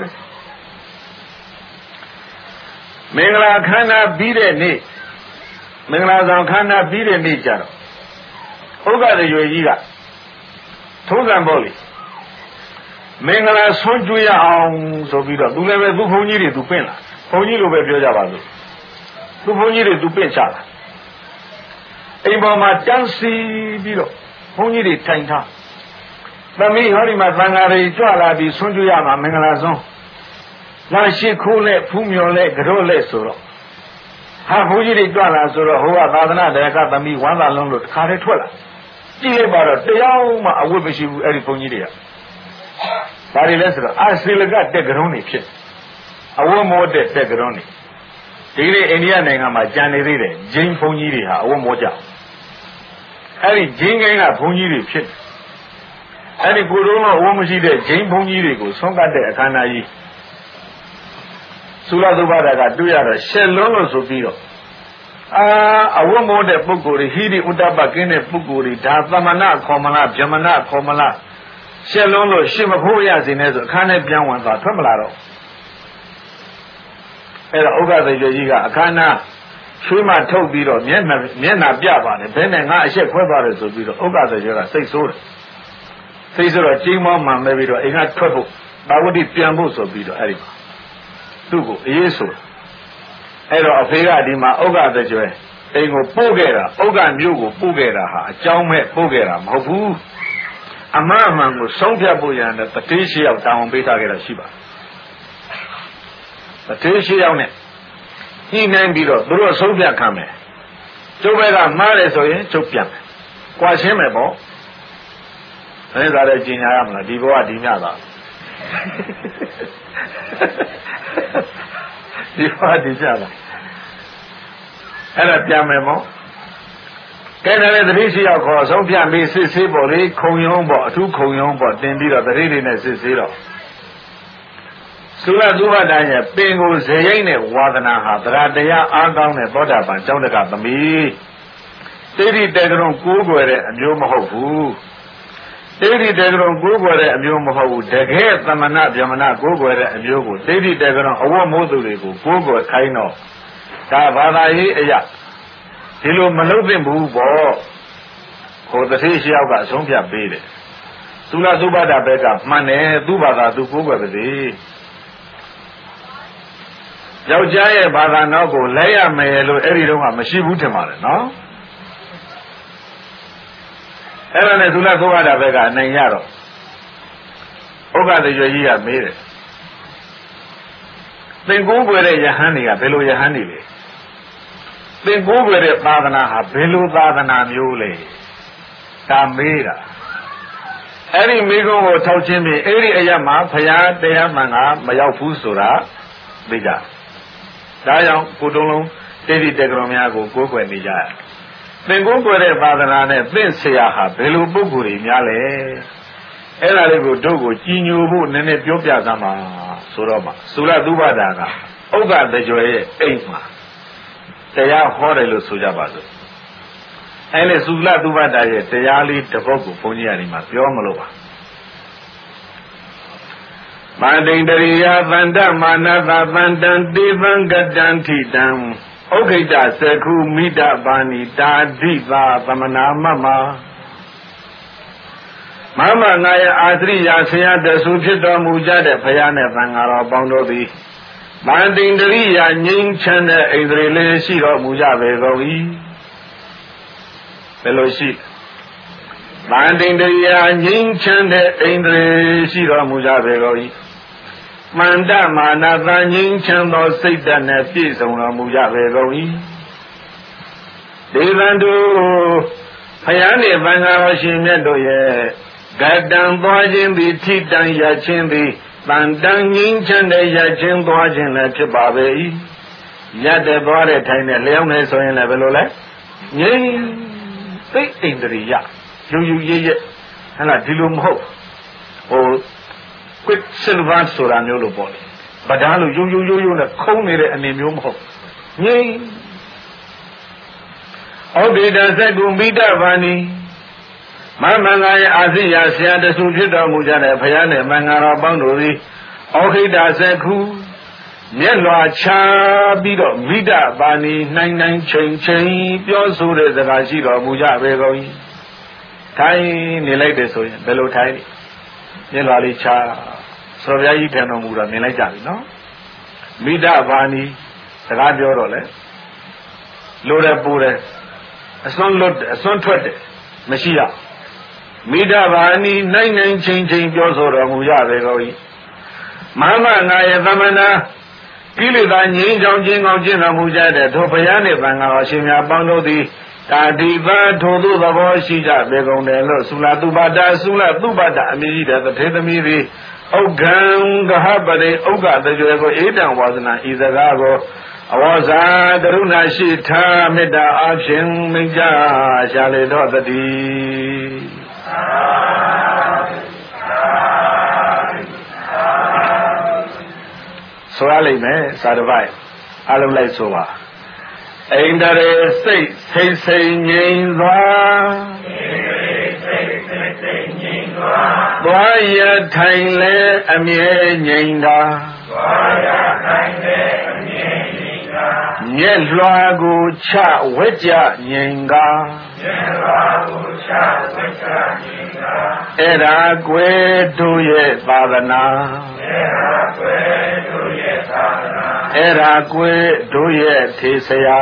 မင်္ဂလာခန္ဓာပြီးတဲ့နေ့မင်္ဂလာဆောင်ခန္ဓာပြီးတဲ့နေ့ကျတော့ဥက္ကတရွယ်ကြီးကထုံးစံပေါ့လေမင်္ဂလာဆွံ့ကျွေးရအောင်ဆိုပြီးတော့သူလည်းပဲသူ့ဘုန်းကြီးတွေသူပင့်လာဘုန်းကြီးလိုပဲပြောကြပါစို့သူ့ဘုန်းကြီးတွေသူပင့်ချလာအိမ်ပေါ်မှာတန်းစီပြီးတော့ဘုန်းကြီးတွေထိုင်ထားသမီးဟောဒီမှာသံဃာတွေကြွလာပြီးဆွံ့ကျွေးရမှာမင်္ဂလာဆုံးလာရှိခိုးနဲ့ဖူးမြော်နဲ့ကြော့လက်ဆိုတော့ဟာဘုန်းကြီးတွေကြွလာဆိုတော့ဟိုကသာသနာတရားကသမီးဝမ်းသာလုံးလို့တခါတည်းထွက်လာကြည့်လိုက်ပါတော့တရားမှအဝတ်မရှိဘူးအဲ့ဒီဘုန်းကြီးတွေကဘာတွေလဲဆိုတော့အာစီလကတက်ကြုံနေဖြစ်အဝတ်မောတက်ကြုံနေဒီနေ့အိန္ဒိယနိုင်ငံမှာကြံနေသေးတယ်ဂျိန်းဘုန်းကြီးတွေဟာအဝတ်မောကြအဲ့ဒီဂျိန်းကိန်းကဘုန်းကြီးတွေဖြစ်အဲ့ဒီကိုယ်တော်ကအဝတ်မရှိတဲ့ဂျိန်းဘုန်းကြီးတွေကိုဆုံးကတ်တဲ့အခမ်းအနားကြီးသုလသုဘတာကတွေ့ရတော့ရှက်လုံးလို့ဆိုပြီးတော့အဝတ်မောတဲ့ပုဂ္ဂိုလ်တွေဟိရိဥတ္တပကင်းတဲ့ပုဂ္ဂိုလ်တွေဒါသမဏခေါ်မလားဗြဟ္မဏခေါ်မလားရှက်လုံးလို့ရှင်းမဖို့ရစေနဲ့ဆိုအခန်းထဲပြန်ဝင်သွားထွက်မလာတော့အဲ့တော့ဥက္ကသေကြီးကအခန်းနာချွေးမထုတ်ပြီးတော့မျက်နှာပြပါတယ်ဘယ်နဲ့ငါအရှက်ခွဲသွားတယ်ဆိုပြီးတော့ဥက္ကသေကြီးကစိတ်ဆိုးတယ်စိတ်ဆိုးတော့ကြီးမောင်းမှန်မဲ့ပြီးတော့အိမ်ကထွက်ဖို့ဘာဝတိပြန်ဖို့ဆိုပြီးတော့အဲ့ဒီသူ့ကိုအေးဆိုအဲ့တော့အဖေကဒီမှာဥက္ကသေကြီးအိမ်ကိုပို့ခဲ့တာဥက္ကမျိုးကိုပို့ခဲ့တာဟာအကြောင်းမဲ့ပို့ခဲ့တာမဟုတ်ဘူးအမှန်မှန်ကိုဆုံးဖြတ်ဖို့ရတဲ့တတိရှိရောက်တောင်းပေးထားခဲ့တာရှိပါတတိရှိရောက်နဲ့ညှိနှိုင်းပြီးတော့သူတို့ဆုံးဖြတ်ခံမယ်ကျုပ်ဘက်ကမှားတယ်ဆိုရင်ကျုပ်ပြန်မယ်ကြွားရှင်းမယ်ပေါ့ဒါနဲ့သာလည်းကျင်ညာရမလားဒီဘဝဒီမြတာဒီဘဝဒီမြတာအဲ့ဒါပြန်မယ်ပေါ့ကဲတယ်တတိရှိရောက်ခေါ်ဆုံးဖြတ်ပြီးစစ်ဆေးပေါ်လေခုံရုံးပေါ့အထူးခုံရုံးပေါ့တင်ပြီးတော့တတိတွေနဲ့စစ်ဆေးတော့သုလသုဘတာရဲ့ပင်ကိုဇေယိတ်နဲ့ဝါဒနာဟာတရားတရားအားကောင်းတဲ့သောတာပန်ကျောင်းတကသမီးတိဋ္ဌိတေကရုံကိုးကွယ်တဲ့အမျိုးမဟုတ်ဘူးတိဋ္ဌိတေကရုံကိုးကွယ်တဲ့အမျိုးမဟုတ်ဘူးတကယ်သမဏဗြဟ္မဏကိုးကွယ်တဲ့အမျိုးကိုတိဋ္ဌိတေကရုံအဝတ်မိုးသူတွေကိုကိုးကွယ်ခိုင်းတော့ဒါဘာသာရေးအရာဒီလိုမလုပ်သင့်ဘူးပေါ့ဟိုတတိရှိရောက်ကအဆုံးဖြတ်ပေးတယ်သုလသုဘတာဘက်ကမှန်တယ်သူ့ဘာသာသူကိုးကွယ်ပါစေယောက်ျားရဲ့ဘာသာနောက်ကိုလဲရမယ်လို့အဲ့ဒီတော့ကမရှိဘူးထင်ပါတယ်နော်အဲ့ဒါနဲ့သုလသုဘတာဘက်ကအနိုင်ရတော့ဥက္ကသေရွယ်ကြီးကမေးတယ်သင်ကိုးကွယ်တဲ့ယဟန်တွေကဘယ်လိုယဟန်တွေလဲသင်ကိုးကွယ်တဲ့သာသနာဟာဘယ်လိုသာသနာမျိုးလဲဒါမေးတာအဲ့ဒီမိကုံးကိုထောက်ချင်းပြီးအဲ့ဒီအရာမှာဘုရားတရားမှန်ကမရောက်ဘူးဆိုတာသိကြဒါကြောင့်ကိုတုံးလုံးတိတိတေကရုံများကိုကိုးကွယ်နေကြရသင်ကိုးကွယ်တဲ့သာသနာနဲ့သင်ဆရာဟာဘယ်လိုပုဂ္ဂိုလ်တွေများလဲအဲ့ဒါလေးကိုတို့ကိုကြည်ညိုဖို့နည်းနည်းပြောပြသမှာဆိုတော့မှသုလသုဘတာကဥက္ကသေကျော်ရဲ့အိမ်မှာတရားဟောတယ်လို့ဆိုကြပါစို့အဲ့လေသုလသုဘတာရဲ့တရားလေးတစ်ပုဒ်ကိုဘုန်းကြီးကနေမှပြောမလို့ပါမန္တိတရိယသန္တမာနသသန္တံတေသံကတံထိတံဥက္ခိတသကုမိတပါဏိတာဓိသာသမနာမမမမငါရဲ့အာသရိယာဆရာတဆူဖြစ်တော်မူကြတဲ့ဘုရားနဲ့သံဃာတော်ပေါင်းတို့သည်မန္တိတရိယငြိမ်းချမ်းတဲ့ဣန္ဒြေလေးရှိတော်မူကြပေကုန်၏ဘယ်လိုရှိမန္တိတရိယငြိမ်းချမ်းတဲ့ဣန္ဒြေရှိတော်မူကြပေကုန်၏မန္တမာနသငြိမ်းချမ်းသောစိတ်ဓာတ်နဲ့ပြည့်စုံတော်မူကြပေကုန်၏ဒေဝန္တုဘုရားနှင့်သံဃာတော်ရှင်မြတ်တို့ရဲ့ကတံသွားခြင်းသည်ထိတံရခြင်းသည်တန်တန်ငြိမ်းချမ်းတဲ့ရခြင်းသွားခြင်းလည်းဖြစ်ပါပေ၏ရတဲ့သွားတဲ့ထိုင်နဲ့လျောင်းနေဆိုရင်လည်းဘယ်လိုလဲငြိမ်းသိဣန္ဒြိယယူယူရရဟဲ့လားဒီလိုမဟုတ် quick silver ဆိုတာမျိုးလို့ပေါ့လေဗဒါလို့ယုံနဲ့ခုံးနေတဲ့အနေမျိုးမဟုတ်ငြိမ်ဩဒေတသက္ကုမိတ္တဗာနိမမင်္ဂလာရဲ့အာဇိယဆရာတဆူဖြစ်တော်မူကြတဲ့ဘုရားနဲ့မင်္ဂလာပေါင်းတို့သည်ဩခိတသက္ခုမျက်လွှာချပြီးတော့မိတ္တဗာနိနိုင်ချိန်ပြောဆိုတဲ့စကားရှိတော်မူကြပေကုန်၏ထိုင်နေလိုက်တယ်ဆိုရင်ဘယ်လိုထိုင်မျက်လွှာလေးချဆိုဘုရားကြီးထံတော်မူတော့မြင်လိုက်ကြပြီနော်မိတ္တဗာနိစကားပြောတော့လေလိုတယ်ပူတယ်အစွန်းထွက်တယ်မရှိရမိတ္တဗာနိနိုင်ချိန်ပြောဆိုတော်မူကြပေကုန်၏မမငါရဲ့သမဏကိလေသာငြိမ်းချောင်းခြင်းကောင်းခြင်းတော်မူကြတဲ့ထိုဘုရားနှင့်သံဃာတော်ရှင်များပေါင်းတို့သည်တာတိပါထိုသို့သဘောရှိကြပေကုန်တယ်လို့သုလသုဘတာအမည်ရှိတဲ့တထေသမီးသည်ဥက္ကံကဟပရိဥက္ကတကြွယ်ကိုဧတံဝါဒနာဤစကားကိုအဝါစာကရုဏာရှိထားမေတ္တာအဖြစ်မိကြရှာလေတော့တည်းဆိုရလိမ့်မယ်စာတစ်ပိုက်အလုံးလိုက်ဆိုပါအိန္ဒြေစိတ်စိတ်ငြိမ်စွာသွားရထိုင်လဲအမြဲငြိမ်တာမျက်လွှာကိုချဝဲကြငြိမ်ကားအဲ့ဒါကွယ်တို့ရဲ့သာသနာအဲ့ဒါကွယ်တို့ရဲ့ထေဆရာ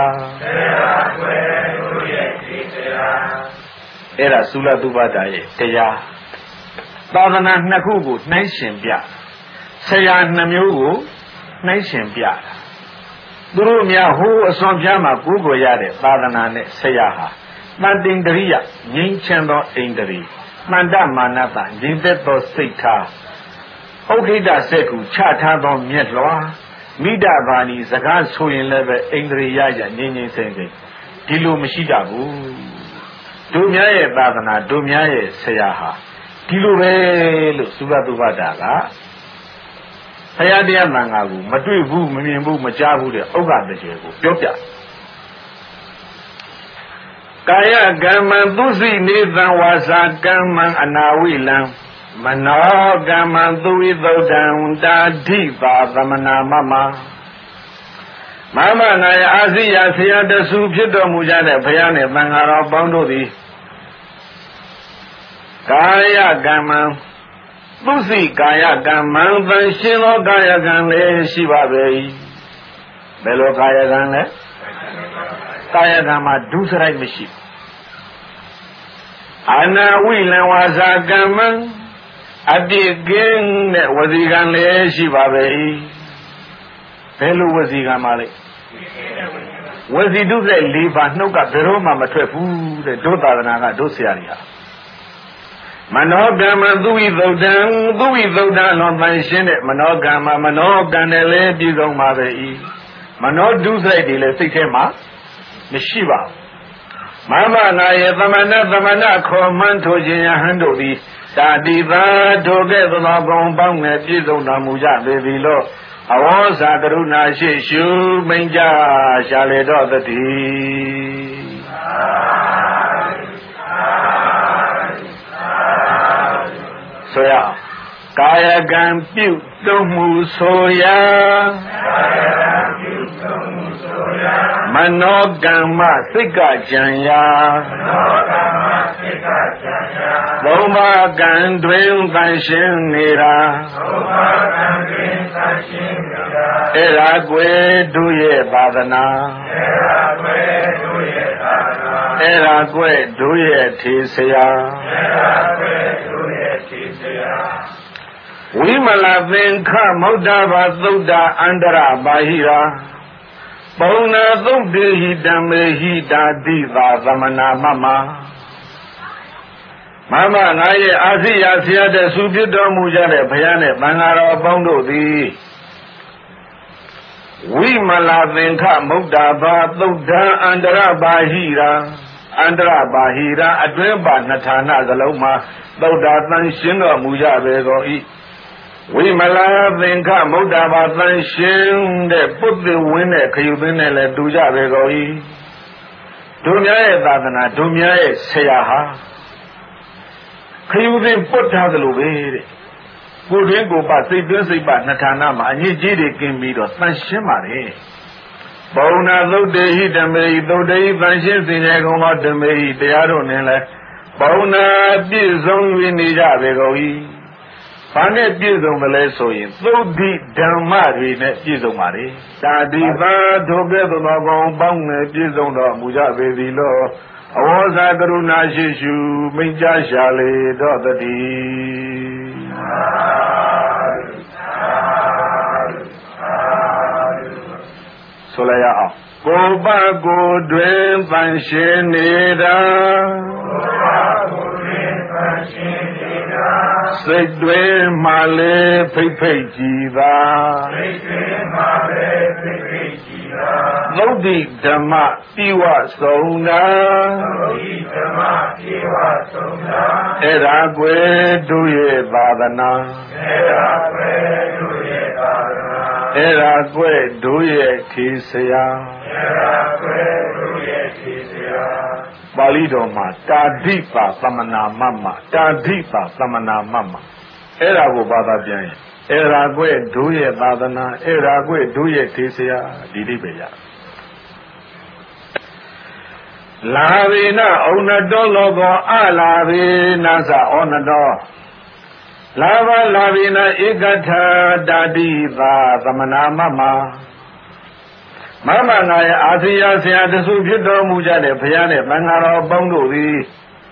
အဲ့ဒါသုလသုဘတာရဲ့တရားသာသနာနှစ်ခုကိုနှိုင်းရှင်ပြဆရာနှစ်မျိုးကိုနှိုင်းရှင်ပြတာသူတို့များဟိုးအစွန်ပြားမှာကိုးကွယ်ရတဲ့သာသနာနဲ့ဆရာဟာတန်တင်တရိယငြိမ်းချမ်းသောအိန္ဒြေမှန်တမာနတငြိမ်သက်သောစိတ်ထားဥက္ခိတစက်ကူချထားသောမျက်လွှာမိဒ္ဒဗာနီစကားဆိုရင်လည်းပဲအိန္ဒြေရရငြိမ်းစိမ့်ဒီလိုမရှိကြဘူးတို့များရဲ့သာသနာတို့များရဲ့ဆရာဟာဒီလိုပဲလို့သုဘသုဘတာကဘုရားတရားမှန်ကားကိုမတွေ့ဘူးမမြင်ဘူးမကြားဘူးတဲ့ဥက္ကတကျေကိုပြောပြကာယကမ္မံသုစိနေသံဝါစာကမ္မံအနာဝိလံမနောကမ္မံသူဝိသုဒ္ဓံတာဓိပါသမနာမမမမငါယအာဇိယဆရာတဆူဖြစ်တော်မူကြတဲ့ဘုရားနဲ့သံဃာတော်ပေါင်းတို့သည်ကာယကမ္မံသုစိကာယကံမံသံရှင်သောကာယကံလည်းရှိပါပေ၏ဘယ်လိုကာယကံလဲကာယကံမှာဒုစရိုက်မရှိအနာဝိလံဝါစာကံမံအပြစ်ကင်းတဲ့ဝစီကံလည်းရှိပါပေ၏ဘယ်လိုဝစီကံမှာလဲဝစီဒုစရိုက်၄ပါးနှုတ်ကဘယ်တော့မှမထွက်ဘူးတဲ့ဒုသာသနာကဒုဆရာကြီးဟာမနောကမ္မသူဝိသုဒ္ဓံလောပန်ရှင်းတဲ့မနောကမ္မမနောကံနဲ့လည်းပြည်စုံပါပဲဤမနောဒုစရိုက်တွေလည်းစိတ်ထဲမှာမရှိပါဘူးမမငါရဲ့သမဏခေါ်မှန်းထိုခြင်းယဟန်တို့သည်တာတိသာထိုကဲ့သို့သောကောင်းပေါင်းနဲ့ပြည်စုံတော်မူကြပေပြီလို့အဝေါစာကရုဏာရှိရှုမိန်ကြရှာလေတော့တည်းဆိုရကာယကံပြုသုံးမှုဆိုရာမနောကမ္မစိတ်ကကြံရာသုံးပါးကံတွင်သန့်ရှင်းနေတာအဲ့ဒါကွယ်တို့ရဲ့သာသနာအဲ့ဒါကွယ်တို့ရဲ့ထေဆရာဝိမလသင်္ခမௌဒ္ဒဘာသုဒ္ဓအန္တရပါဟိရာပုံနာသုတ်တေဟိတမေဟိတာတိသာသမနာမမမမငါရဲ့အာဇိယဆရာတဲ့သူဖြစ်တော်မူကြတဲ့ဘုရားနဲ့သံဃာတော်အပေါင်းတို့သည်ဝိမလသင်္ခမௌဒ္ဒဘာသုဒ္ဓအန္တရပါဟိရာ Andra Bahira Adwemba Natana Galoma Dauda Than Shingo Muja Begoi Wimala Vinka Mudava Than Shin de put the winner Kayubinele Duja Begoi Dumia Dadana Dumia Seyaha Kayubin put Hagalu Good go back, say this about Natanama, and you did it give me the Sanshimari. Bona look the heat and may, though they vanishing in Egoma the may, they are on it. Bona Bizon Winija Begoi. Pane Bizon Malesoin, so deep down Mari, Bizomari. Tadiva, together, Bong, Bizon, Muja Baby Law. I was a Garuna Shishu, Minja Shale, Dotty. Solaya Goba go dwen Vanshinida Segdwe Male Pepe Jiva Lodi Dama Tiwa Sona Eragwe Duye Badana Eragwe Duye Kisaya Balidoma Tadipa Samana Mama Tadipa Samana Mama Erago Bada Jan Eragwe Duye Badana Eragwe Duye Kisaya Didibeya Lavina Onado Logo Alavina Za Onado Lava Lavina Igata Dadiva Samana Mama Mama Naya Asia Sia the Subito Mujade Piane Bangaro Bongo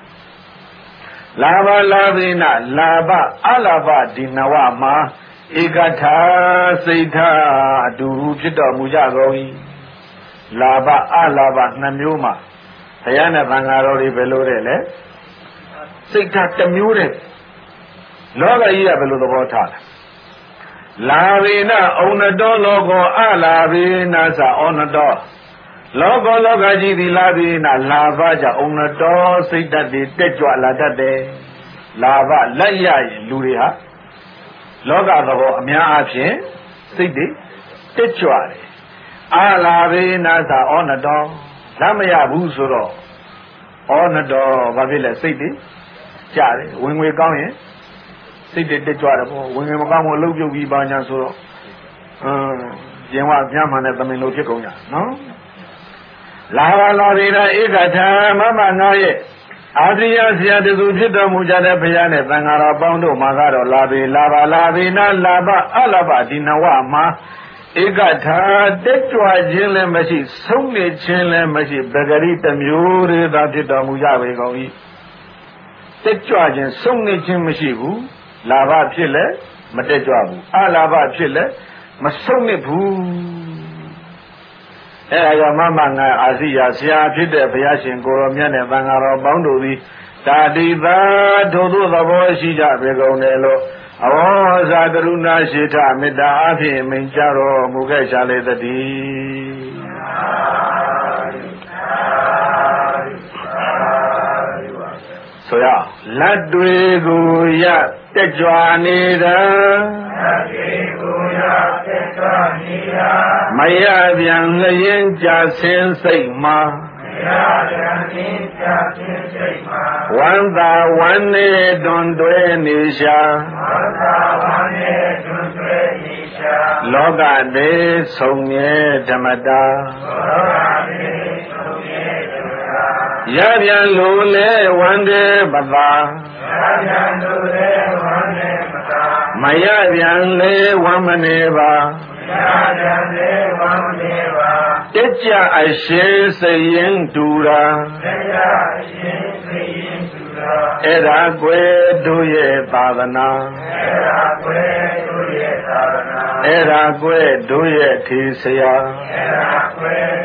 Lava Lavina Lava Alava Dinawama Igata Seita Dujito Mujagoi Lava Alava Namuma Piana Bangaro Velore Seita Tamure Loga Ia below the water. Lavina Onado Logo Alavina Sa Onado Logo Logaji di Lavina Lavaja Onado Sita di Tetua Ladade Lava Laya Luria Loga the Amia Ache Sidi Tetua Alavina Sa Onado Lamaya Busuro Onado Vavila Sidi Chari when we're going Say the Jawabo, when we come look you be banya so Jama Yaman at the Miloticoya, no? Lava Lavina Igata, Mama Noye Adria Sia de Zujita Mujada Piane, Bangara Bondo, Magaro Lavi, Lava Lavina, Lava Alava Dinawama Igata, Detua Jillen Mashi, Sony Chillen Mashi, Begarita Muri, Datita Mujawe Goi. Detua Jin, Sony Chimashibu. Lava Pile, Matejabu, Alava Pile, Masonibu. Mama Asia, Sia Pide, Piashin, Goromian, and Bangaro Boundary, Tadiva, Dodo, the voice, Shija, Begonello, Awas, Agaruna, Shita, Mida, Afi, Minjaro, Mugesha, the D. So, yeah, Ladwigo, yeah. Tejuanida Maya Bian Layin Jasin Saima One day don't do Nisha Loga de Somye Damada Yabian Lule one day Baba Maya Vianle Wamaneva Techa Ashe Sayin Dura Eragwe Duye Badana Eragwe Duye Tisaya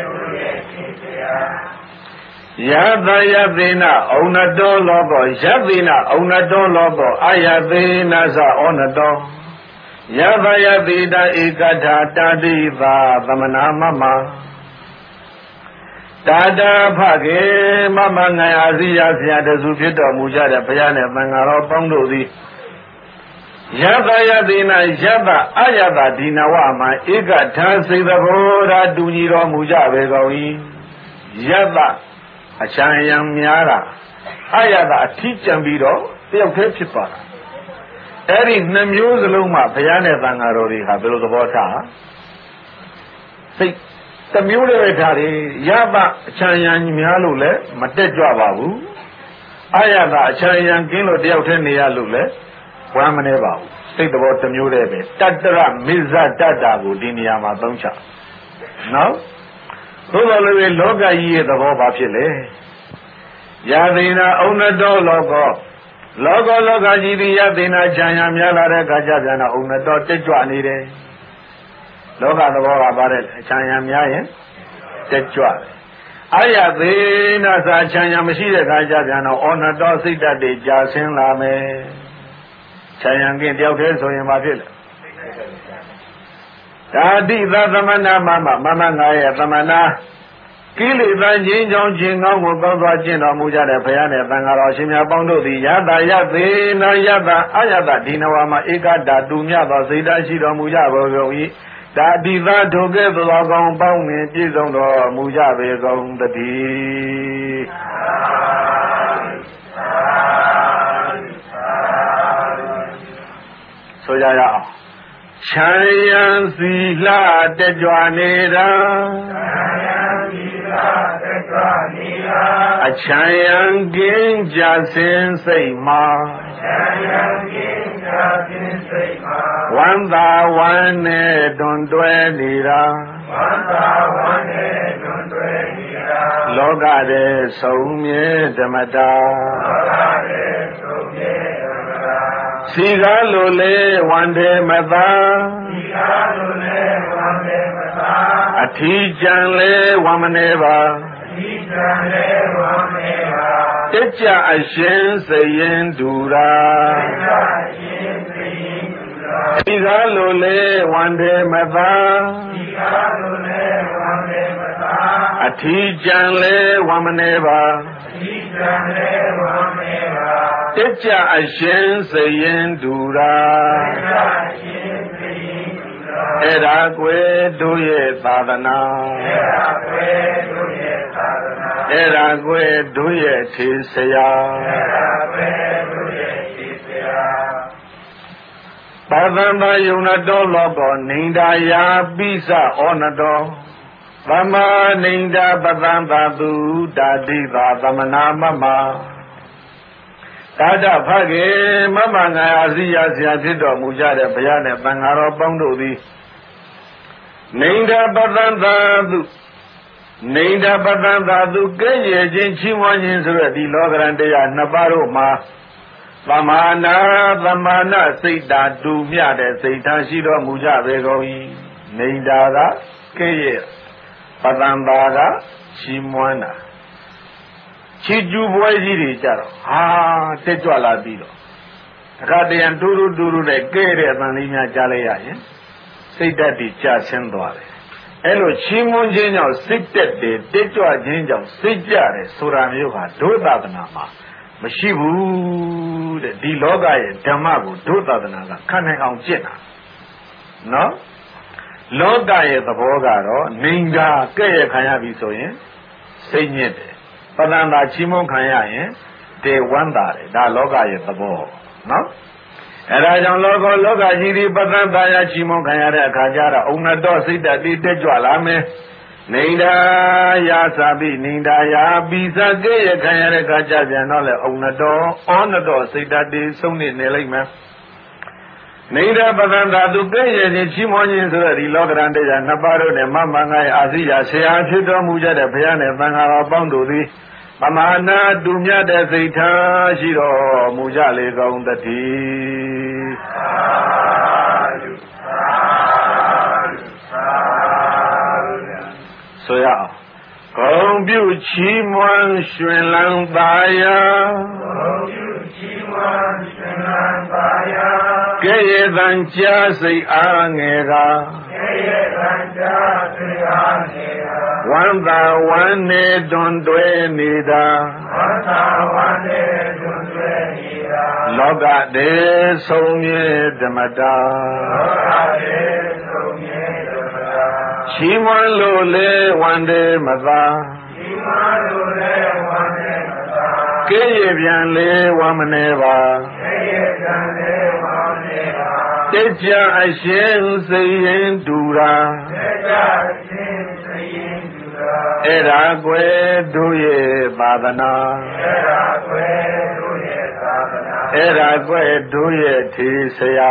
Yadayavina Onado Logo Yavina Onado Logo Ayavina Za Onado Yavayavida Igada Tadiva Vamana Mama Tata Pake, Mama Azia, the Zupita Muja, Payana, Bangaro, Pondo, Yada Yadina, Yada, Ayada, Dinawama, Ega, Tansi, the Roda, Duniro, Muja, Begoi, Yada, Achayam Yara, Ayada, teacher Bido, they have Pechipa. Erin, Namuse Luma, Payana, Bangarori, Habilo the Bota. Say, the Muleritari, Yaba, Chayan Mialule, Matejababu, Ayada, Chayan Kilo, Diotenia Lule, Ramaneva, speak about the Murebe, Tatara, Miza Tatabu, Diniama Doncha. No? Probably Loga ye the Bobapile. Yadina, Onado Logo. Loga Jidi Yadina, Chayam Yala, Gajana, Onado Tejuanide. Loga the Bobabare, Chayam Yayan, Tejuan. Ayadina, Chayam Shida Gajana, Onado Sita de Jasin Lame. Chayangin Diao so in Mavil. Tadi Zamana Mama Naya Zamana Kili Vanjin Jong Jingo Mugo Jin or Muja de Payane Bangaro Shimia Bondo the Yada Yadina Yada Ayada Dinawama Ega Dumia Zida Shido Muja Bogi Tadi that together on Bong Jizon or Muja Begong the Tea. So ya Chayan Sila Tejuanera A Chayan Gin Jasin Seima Wanda Wane Dondwenira Logade Soumye Damada Siga Lole Wande Mada Atijanle Wamaneva Techa Ashen Sayen Dura Siga Lole Wande Mada Atijanle Wamaneva Techa Ashen Sayen Dura Eragwe Duye Sadana Eragwe Duye Tisaya Padamba Yunado Logo Ninda Ya Bisa Onado Vama Ninda Badanda Du Dadiva Zamana Mama Tata Page, Mama Azia Zido Muja de Payane, Bangaro Bondo di Ninda Badanda Du Gay, Jinchiwan Zuradi, Logrande, Navarro Ma Vamana, Sita, Dumia de Sita Shido Muja Begoi, Ninda, Gay, Padambaga, Chimwana. Chiju boy jiri charo. Ah, Tejuala biro. Radian duru le gere manina jalea yen. Sita di chasendware. Elo Chimon Jino sited de Tejua Jinjo, Sijare, Suramyoha, Dodadanama. Mashibu, the Diloga, Damago, Dodadanaga, Kanang Jena. No? Loga the Bogaro, Ninga, Kaya Kayabi Soyen, Sayed. Padanda Chimon Kaya, they wonder, that Loga is the ball. No? And I don't Loga Jiri Padanda Chimon Kaya Kajara, Unado Sita di Tejualame, Nida Yasabi, Nida Yabisa Gaya Kaya Kajanole, Unado Sita di Suni Nelima. Nida Padanda Duke, Chimon is the Logrande and Navarro, the Mama Azia, Sea Chito Muja, the Piana, Bangara Bondo. Amana Dumia de Zeta Shiro Mujale on the tea. So ya Kombu Chimwan Shrilang Baya Gay ရေတန်ကြားစိတ်အားငယ်ကဝမ်းသာဝမ်းနေတွင်တွဲနေတာလောကတေဆုံးမြဲဓမ္မတာချီးမွမ်းလို့လေဝန္တေမသာကဲ့ရဲ့ပြန်လေဝမ်းမနေပါတေချာအရှင်စိတ်ရင်တူတာအဲ့ဒါကွယ်တို့ရဲ့သာသနာအဲ့ဒါကွယ်တို့ရဲ့ထေဆရာ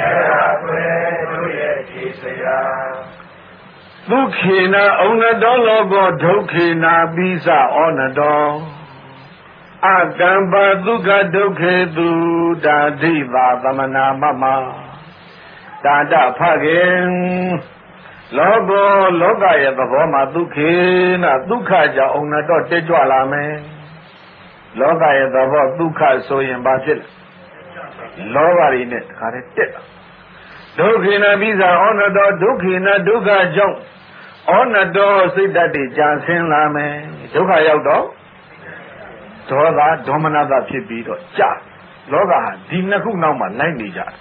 ဒုက္ခေနဩနတောလောကောဒုက္ခေနပိစဩနတောအကံပါဒုက္ခဒုက္ခေတုတာဒိသာသမနာမမတာတဖခင်လောကောလောကရဲ့သဘောမှာဒုက္ခေနဒုက္ခကြောင့်ဩနတောတက်ကြွလာမယ်လောကရဲ့သဘောဒုက္ခဆိုရင်ဘာဖြစ်လဲလောဘတွေနဲ့တခါတည်းတက်တာဒုက္ခေနပိစဩနတောဒုက္ခေနဒုက္ခကြောင့်ဩနတောစိတ်ဓာတ်တွေကြာဆင်းလာမယ်ဒုက္ခရောက်တော့ဒေါသဒေါမနတဖြစ်ပြီးတော့ကြာလောကဟာဒီနှစ်ခုနောက်မှာလိုက်နေကြတယ်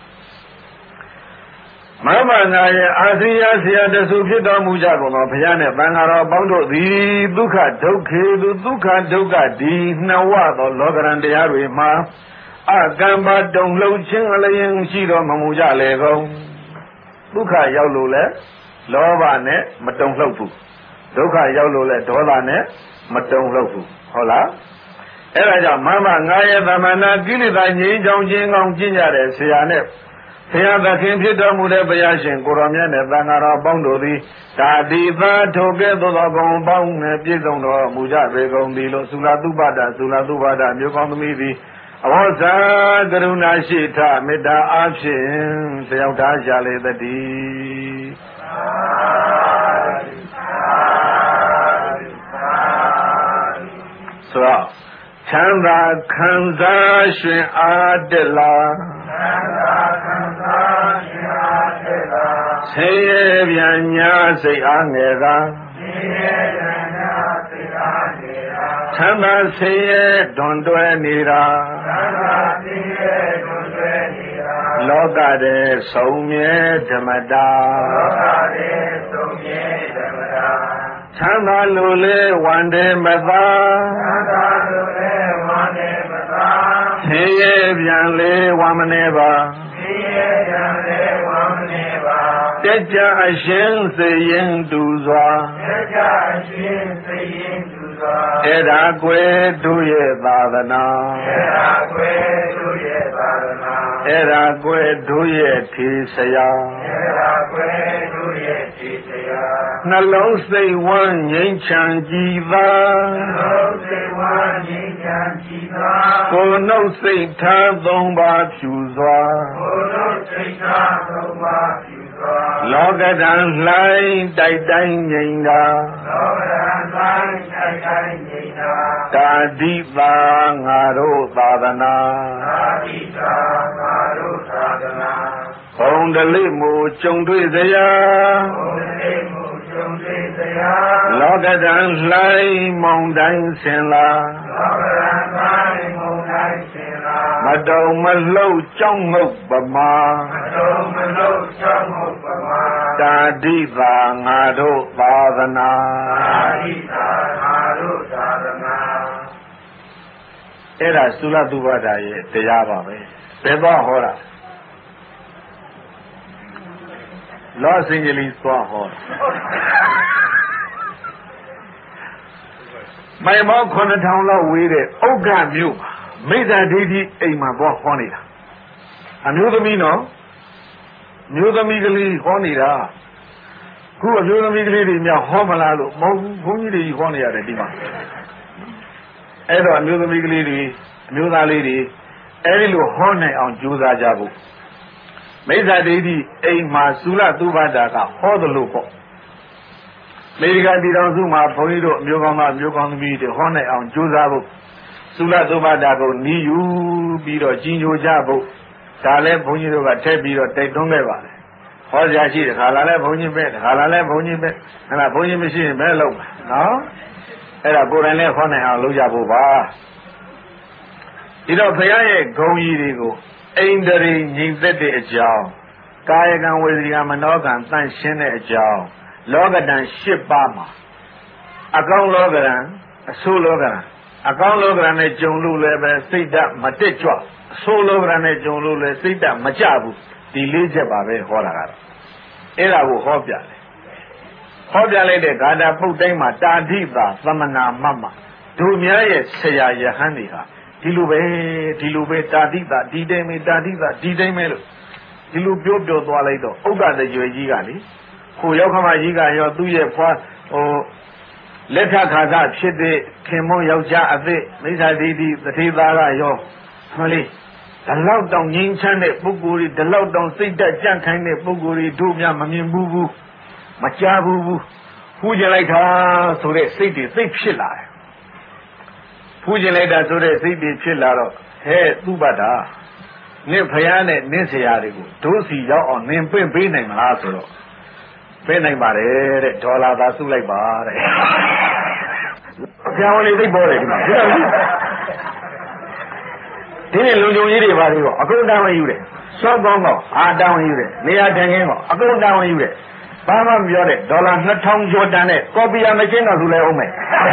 မမနာရဲ့အာစီယဆရာတဆူဖြစ်တော်မူကြကုန်သောဘုရားနဲ့သံဃာတော်ပေါင်းတို့သည်ဒုက္ခဒုက္ခေသူဒုက္ခဒုက္ခဒီနှစ်ဝသောလောကရန်တရားတွေမှာအကံပါတုံလှုပ်ခြင်းအလျင်ရှိတော်မမူကြလေကုန်ဒုက္ခရောက်လို့လဲလောဘနဲ့မတုံလှုပ်ဘူးဒုက္ခရောက်လို့လဲဒေါသနဲ့မတုံလှုပ်ဘူးဟုတ်လားအဲ့ဒါကြောင့်မမငါရဲ့သမဏကိလေသာငြိမ်းချောင်းခြင်းကောင်းကျင့်ကြတဲ့ဆရာနဲ့ဆရာသခင်ဖြစ်တော်မူတဲ့ဘုရားရှင်ကိုရောမြတ်နဲ့သံဃာတော်ပေါင်းတို့သည်ဒါတိသာထိုကဲ့သို့သောဘုံပေါင်းနဲ့ပြည့်စုံတော်မူကြပေကုန်သည်လို့သုလာသုဘဒမြို့ကောင်းသမီးသည်အဘောဇာကရုဏာရှိထမေတ္တာအားဖြင့်တယောက်သားရှာလေတည်းဆိုတော့ချမ်းသာခံစားရှင်အားတက်လာဆင်းရဲပြန်ညာစိတ်အားငယ်သာချမ်းသာဆင်းရဲတွန်တွဲနေတာလောကတဲ့ဆုံးမြဲဓမ္မတာချမ်းသာလို့လေဝန္တေမသာဆင်းရဲပြန်လေဝမ်းမနေပါတက်ကြအရှင်စိတ်ရင်တူစွာအဲ့ဒါကွယ်တို့ရဲ့သာသနာအဲ့ဒါကွယ်တို့ရဲ့ထေဆရာနှလုံးစိတ်ဝမ်းငြိမ်းချမ်းကြည်သာကိုယ်နှုတ်စိတ်ထားသုံးပါးဖြူစွာလောကဓာတ်လှိုင်းတိုက်တိုင်းငြိမ်တာတာတိပါငါတို့သာသနာဘုံတလိမူကြုံတွေ့စရာလောကဓာတ်လှိုင်းမောင်တိုင်းဆင်လာမတုံမလှုပ်ကြောင်းငုတ်ပမာတာတိပါငါတို့သာသနာအဲ့ဒါသုလသုဘဒရဲ့တရားပါပဲဘယ်တော့ဟောတာလောစင်ကြီးလေးသွားဟောမိုင်မောင်း9000လောက်ဝေးတဲ့ဥက္ကမြို့မိစ္ဆာဒိဋ္ဌိအိမ်မှာသွားဟောနေတာအမျိုးသမီးနော်မျိုးသမီးကလေးဟောနေတာခုအမျိုးသမီးကလေးတွေများဟောမလားလို့မဟုတ်ဘူးဘုန်းကြီးတွေဟောနေရတယ်ဒီမှာအဲ့တော့အမျိုးသမီးကလေးတွေအမျိုးသားလေးတွေအဲ့ဒီလိုဟောနိုင်အောင်ကြိုးစားကြဖို့မိစ္ဆာဒိဋ္ဌိအိမ်မှာသုလသုဘဒကဟောတယ်လို့ပေါ့အမေရိကန်ပြည်ထောင်စုမှာဘုန်းကြီးတို့အမျိုးကောင်းသားအမျိုးကောင်းသမီးတွေဟောနိုင်အောင်ကြိုးစားဖို့သုလသုဘဒကိုနီးယူပြီးတော့ကြီးညိုကြဖို့ဒါလည်းဘုန်းကြီးတို့ကထည့်ပြီးတော့တိုက်တွန်းခဲ့ပါတယ်ဟောကြရှိတယ်ခါလာလဲဘုန်းကြီးပဲခါလာလဲဘုန်းကြီးပဲအဲ့ဒါဘုန်းကြီးမရှိရင်ဘယ်လုပ်မှာနော်အဲ့ဒါကိုယ်တိုင်လည်းခေါ်နိုင်အောင်လုပ်ကြဖို့ပါဒီတော့ဘုရားရဲ့ဂုဏ်ကြီးတွေကိုအိန္ဒြေညီသက်တဲ့အကြောင်းကာယကံဝေစီကံမနောကံတန့်ရှင်းတဲ့အကြောင်းလောကဓာတ်၈ပါးမှာအကောင်းလောကဓာတ်အဆိုးလောကဓာတ်အကောင်းလောကဓာတ်နဲ့ကြုံလို့လည်းပဲစိတ်ဓာတ်မတက်ကြွအဆိုးလောကဓာတ်နဲ့ကြုံလို့လည်းစိတ်ဓာတ်မကြဘူးဒီ၄ချက်ပါပဲဟောတာကတော့အဲ့ဒါကိုဟောပြတယ်ဟောပြလိုက်တဲ့ဂါထာပုတ်တိုင်းမှာတာဓိတာသမနာမမတို့များရဲ့ဆရာယဟန်တွေဟာဒီလိုပဲတာဓိတာဒီတိုင်းပဲတာဓိတာဒီတိုင်းပဲလို့ဒီလိုပြောသွားလိုက်တော့ဥက္ကတကြွယ်ကြီးကလေဟိုရောက်ခမကြီးကရောသူ့ရဲ့ဖွာလက်ထခါသာဖြစ်တဲ့ခင်မွန်းယောက်ျားအသစ်မိစ္ဆာဒိဋ္ဌိသတိသားကရောဟိုလေဒီလောက်တောင်ငြိမ်းချမ်းတဲ့ပုဂ္ဂိုလ်တွေဒီလောက်တောင်စိတ်တက်ကြန့်ခိုင်းတဲ့ပုဂ္ဂိုလ်တွေတို့များမမြင်ဘူးမကြားဘူးဖူးကျင်လိုက်တာဆိုတဲ့စိတ်တွေသိဖြစ်လာတယ်ဖူးကျင်လိုက်တာဆိုတဲ့စိတ်တွေဖြစ်လာတော့ဟဲ့သူ့ဘတ်တာနင့်ဖယားနဲ့နင့်ဆရာတွေကိုဒုစီရောက်အောင်နင်ပင့်ပေးနိုင်မလားဆိုတော့ပေးနိုင်ပါတယ်တဲ့ဒေါ်လာသာစုလိုက်ပါတဲ့ကျောင်းလေးသိပေါ်တယ်ဒီမှာဒီနေ့လုံခြုံရေးတွေပါသေးတော့အကုန်တောင်းဝင်ယူတယ်စောကောင်းကောင်းတောင်းဝင်ယူတယ်နေရာထိုင်ခင်းကောအကုန်တောင်းဝင်ယူတယ်ဘာမှမပြောတဲ့ဒေါ်လာ2000ကျော်တန်တဲ့ကော်ပီယာမရှင်းတော့သူလည်းအောင်မယ်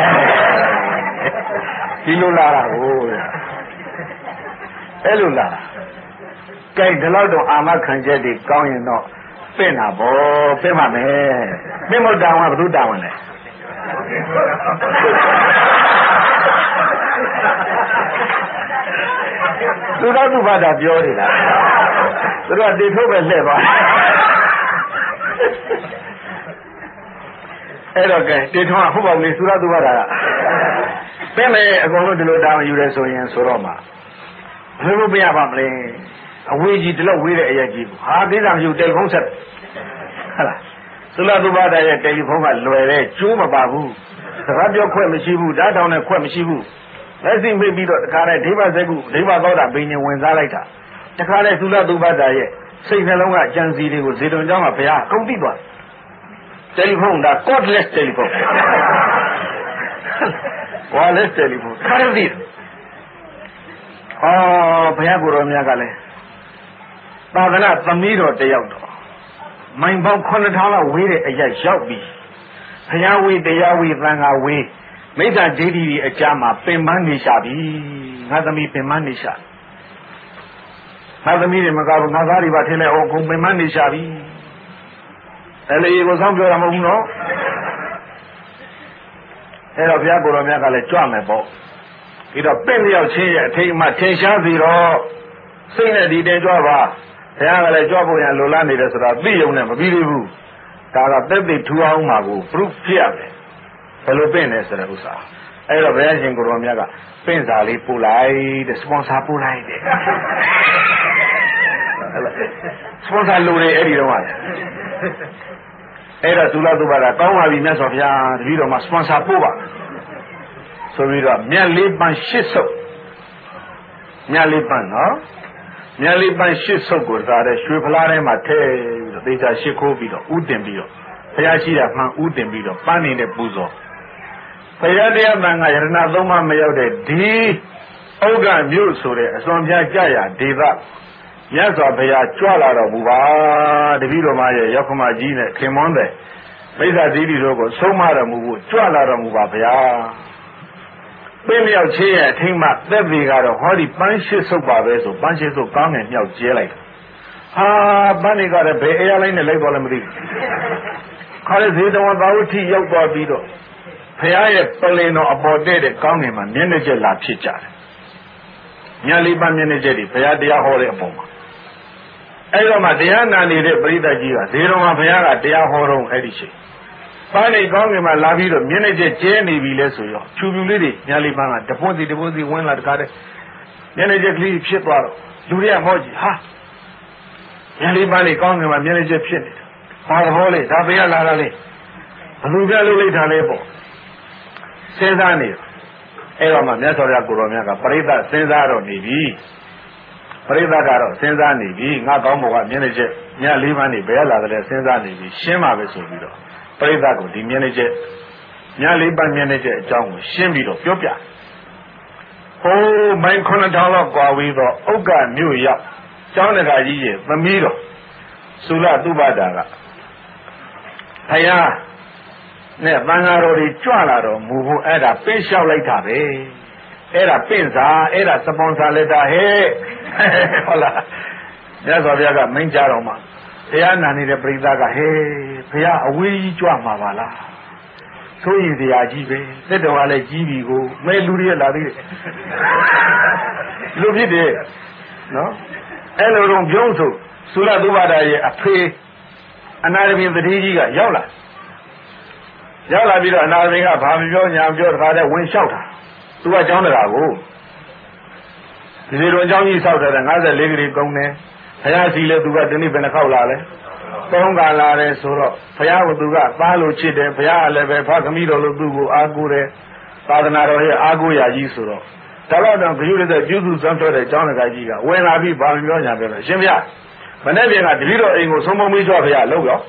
ဒီလိုလာတာဟိုအဲ့လိုလာတာကြိုက်ဒီလောက်တော့အာမခံချက်တွေကောင်းရင်တော့ပြင်တာဗောပြင်ပါမယ်ပြင်မို့တောင်းကဘယ်သူတောင်းဝင်လဲသူတော့သူဘာသာပြောနေတာသူတို့ကတေထုတ်ပဲလှည့်သွားအဲ့တော့ကဲတေထုံးကဟုတ်ပါဘူးလေသူတော့သူဘာသာကပြင်မယ်အကုန်လုံးဒီလိုတောင်းယူရဲဆိုရင်ဆိုတော့မှဘယ်လိုပြရပါမလဲအဝေးကြီးဒီလောက်ဝေးတဲ့အရာကြီးဟာကိစ္စမရှိတယ်ဖုန်းဆက်ဟုတ်လားသုလသုဘတာရဲ့တယ်လီဖုန်းကလွယ်တဲ့ကျိုးမပါဘူးစကားပြောခွင့်မရှိဘူးဓာတ်တောင်နဲ့ခွင့်မရှိဘူးလက်စီမိတ်ပြီးတော့တခါတည်းဒိဗ္ဗစကုဒိဗ္ဗသောတာဘိညာဉ်ဝင်စားလိုက်တာတခါတည်းသုလသုဘတာရဲ့စိတ်နှလုံးကကြံစီတွေကိုဇေတုံကျောင်းကဘုရားအကုန်သိသွားတယ်လီဖုန်းဒါ cordless telephone wireless telephone ခါရသည်ဘုရားကိုယ်တော်မြတ်ကလည်းသာသနာသမီးတော်တယောက်တော့မိုင်ပေါင်း9000လောက်ဝေးတဲ့အရာရောက်ပြီဘုရားဝေးတရားဝေးသံဃာဝေးမိစ္ဆာဒိဋ္ဌိတွေအကြမှာပင်ပန်းနေရှာပြီငါသမီးပင်ပန်းနေရှာငါသမီးတွေမကဘူးငါသားတွေပါထင်လဲအောင်ကုန်ပင်ပန်းနေရှာပြီအဲ့လေကိုဆောင်ပြောတာမဟုတ်ဘူးနော်အဲ့တော့ဘုရားကိုယ်တော်မြတ်ကလည်းကြွမယ်ပေါ့ဒီတော့ပင့်လျောက်ချင်းရဲ့အထိတ်မှထင်ရှားစီတော့စိတ်နဲ့ဒီတင်ကြွပါဘုရားကလည်းကြွဖို့ရလိုလားနေတယ်ဆိုတော့သိယုံနဲ့မပြီးသေးဘူးဒါကသက်သေထူအောင်မှာကို proof ဖြစ်ရမယ်ဘယ်လိုပင့်လဲဆိုတဲ့ဥစ္စာအဲ့တော့ဘုရားရှင်ကိုယ်တော်မြတ်ကပင့်စာလေးပို့လိုက်တဲ့ sponsor ပို့လိုက်တဲ့ sponsor လိုတယ်အဲ့ဒီတော့အဲ့တော့သုလသုဘတာကောင်းပါပြီမြတ်စွာဘုရားတပည့်တော်မှာ sponsor ပို့ပါဆိုပြီးတော့မြတ်လေးပန်း8ဆုပ်မြတ်လေးပန်းနော်မြတ်လေးပန်း8ဆုပ်ကိုဒါတဲ့ရွှေဖလားထဲမှာထည့်ပြီးတော့သေချာရှစ်ခိုးပြီးတော့ဥတင်ပြီးတော့ဘုရားရှိတာမှန်ဥတင်ပြီးတော့ပန်းနေတဲ့ပူဇော်ဘုရားတရားတန်ခါယရဏသုံးပါးမရောက်တဲ့ဒီဩဃမြို့ဆိုတဲ့အစွန်ပြကြရဒေသမြတ်စွာဘုရားကြွလာတော်မူပါတပည့်တော်မရဲ့ရောက်ခမကြီးနဲ့ခင်မွန်းတဲ့မိစ္ဆာဒိဋ္ဌိတို့ကိုဆုံးမတော်မူဖို့ကြွလာတော်မူပါဗျာပင်းမြောက်ချင်းရဲ့အထိမ့်မှသက်ပေကတော့ဟောဒီပန်းရှစ်ဆုပ်ပါပဲဆိုပန်းရှစ်ဆုပ်ကောင်းငယ်မြောက်ကျဲလိုက်ဟာပန်းတွေကတော့ဘယ်အရာလိုက်နဲ့လိုက်သွားလဲမသိဘူးခါရဇေတဝန်သာဝတိရောက်သွားပြီးတော့ဘုရားရဲ့ပလင်တော်အပေါ်တဲ့ကောင်းငယ်မှာမျက်နှာကျက်လာဖြစ်ကြတယ်မြတ်လေးပန်းမျက်နှာကျက်တွေဘုရားတရားဟောတဲ့အပေါ်မှာအဲ့တော့မှတရားနာနေတဲ့ပရိသတ်ကြီးကဇေတော်မှာဘုရားကတရားဟောတော့အဲ့ဒီချိန်ပန်းနေကောင်းငင်မှာလာပြီးတော့မျက်နှာကျက်ကျဲနေပြီလဲဆိုရောဖြူဖြူလေးတွေမြတ်လေးပန်းကတပွန်းစီဝင်လာတကားတဲ့မျက်နှာကျက်ကလေးဖြစ်သွားတော့လူတွေကဟောကြည့်ဟာမျက်လေးပန်းနေကောင်းငင်မှာမျက်နှာကျက်ဖြစ်နေတာဘာဟောလဲဒါဘယ်ကလာတာလဲဘလူပြလို့လိုက်တာလဲပေါ့စဉ်းစားနေအဲ့တော့မှမြတ်စွာဘုရားကိုယ်တော်မြတ်ကပရိသတ်စဉ်းစားတော့နေပြီပရိသတ်ကတော့စဉ်းစားနေပြီငါကောင်းဘောကမျက်နှာချက်ည၄ပါးနေဘယ်လာတယ်လဲစဉ်းစားနေပြီရှင်းပါပဲဆိုပြီးတော့ပရိသတ်ကိုဒီမျက်နှာချက်ည၄ပါးမျက်နှာချက်အကြောင်းကိုရှင်းပြီးတော့ပြောပြဟိုးမိုင်း9000လောက်ကွာဝေးတော့ဥက္ကမြို့ရောက်ကျောင်းတကာကြီးရဲ့သမီးတော်သုလသုဘတာကဘုရားနဲ့သံဃာတော်တွေကြွလာတော့မူဖို့အဲ့ဒါပေးလျှောက်လိုက်တာပဲအဲ့ဒါပင့်စာအဲ့ဒါစပွန်ဆာလက်တာဟဲ့ဟုတ်လားမြတ်စွာဘုရားကမိန့်ကြတော့မှဘုရားနာနေတဲ့ပရိသတ်ကဟဲ့ဘုရားအဝေးကြီးကြွမှာပါလားဆိုရင်တရားကြီးပဲတက်တော်ကလည်းကြီးပြီကိုမဲလူတွေလာသေးတယ်လူဖြစ်တယ်နော်အဲ့လိုတော့ပြုံးဆိုသုလသုဘတာရဲ့အဖေအနာရမင်းတတိကြီးကရောက်လာပြီးတော့အနာရမင်းကဘာမပြောညာပြောတခါတည်းဝင်လျှောက်တာသူကကျောင်းတကာကိုဒီလိုတော့ကျောင်းကြီးဆောက်တယ်54ကလေးကုန်းတယ်ဘုရားစီလဲသူကဒီနေ့ဘယ်နှခေါက်လာလဲ3ခါလာတယ်ဆိုတော့ဘုရားကသူကသားလို့ချစ်တယ်ဘုရားကလည်းပဲဖခင်မိတော်လို့သူ့ကိုအားကိုးတယ်သာသနာတော်ရဲ့အားကိုးရာကြီးဆိုတော့ဒါတော့ဂရုရတဲ့ပြုစုစမ်းထွက်တဲ့ကျောင်းတကာကြီးကဝင်လာပြီးဘာမပြောညာပြောလဲရှင်ဘုရားမနေ့ကတတိတော်အိမ်ကိုဆုံးမမေးကြွဘုရားလို့ရော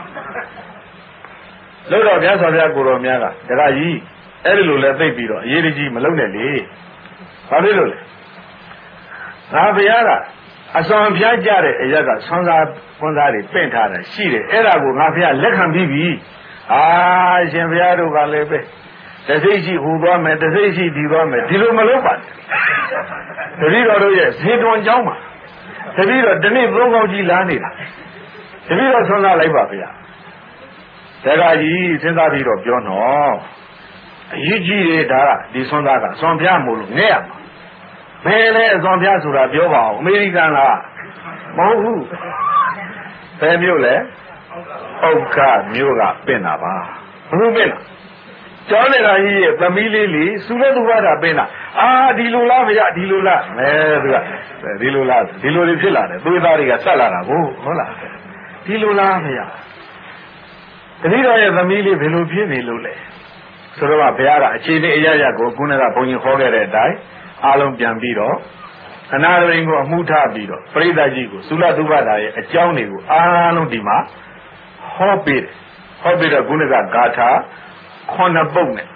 လို့တော့မြတ်စွာဘုရားကိုတော်များကတခါကြီးအဲ့ဒီလိုလဲသိပြီးတော့အရေးကြီးမလုံးနဲ့လေဘာဖြစ်လို့လဲငါဘုရားကအစွန်ဖျားကြတဲ့အရက်ကဆွမ်းစားခွန်စားတွေပင့်ထားတယ်ရှိတယ်အဲ့ဒါကိုငါဘုရားလက်ခံပြီးပြီရှင်ဘုရားတို့ကလည်းပဲတသိရှိဟူသွားမယ်တသိရှိဒီသွားမယ်ဒီလိုမလုပ်ပါနဲ့တတိတော်တို့ရဲ့ဇေတွန်เจ้าမှာတတိတော်ဒီနေ့သုံးကောင်းကြီးလာနေတာတတိတော်ဆွမ်းစားလိုက်ပါဗျာတခါကြီးစဉ်းစားပြီးတော့ပြောနော်အရေးကြီးတယ်ဒါကဒီဆွမ်းစားကဆွမ်းပြမို့လို့ငဲ့ရမှာဘယ်လဲအဆွမ်းပြဆိုတာပြောပါအောင်အမေရိကန်လားမဟုတ်ဘူးဘယ်မျိုးလဲဥက္ကမျိုးကပင့်တာပါဘုပင့်တာကျောင်းနေတာကြီးရဲ့သမီးလေးလေသုလသုဘတာပင့်တာဒီလိုလားဗျာဒီလိုလားသူကဒီလိုလားဒီလိုတွေဖြစ်လာတယ်သွေးသားတွေကဆက်လာတာဟုတ်လားဒီလိုလားဗျာတတိတော်ရဲ့သမီးလေးဘယ်လိုဖြစ်နေလို့လဲဆိုတော့ဘုရားကအခြေအနေအရရကိုခုနကဘုန်းကြီးခေါ်ခဲ့တဲ့အတိုင်းအားလုံးပြန်ပြီးတော့အနာရိန်ကိုအမှုထားပြီးတော့ပရိသတ်ကြီးကိုသုလသုဘတာရဲ့အကြောင်းတွေကိုအားလုံးဒီမှာဟောပြီးတော့ခုနကဂါထာ9ပုဒ်နဲ့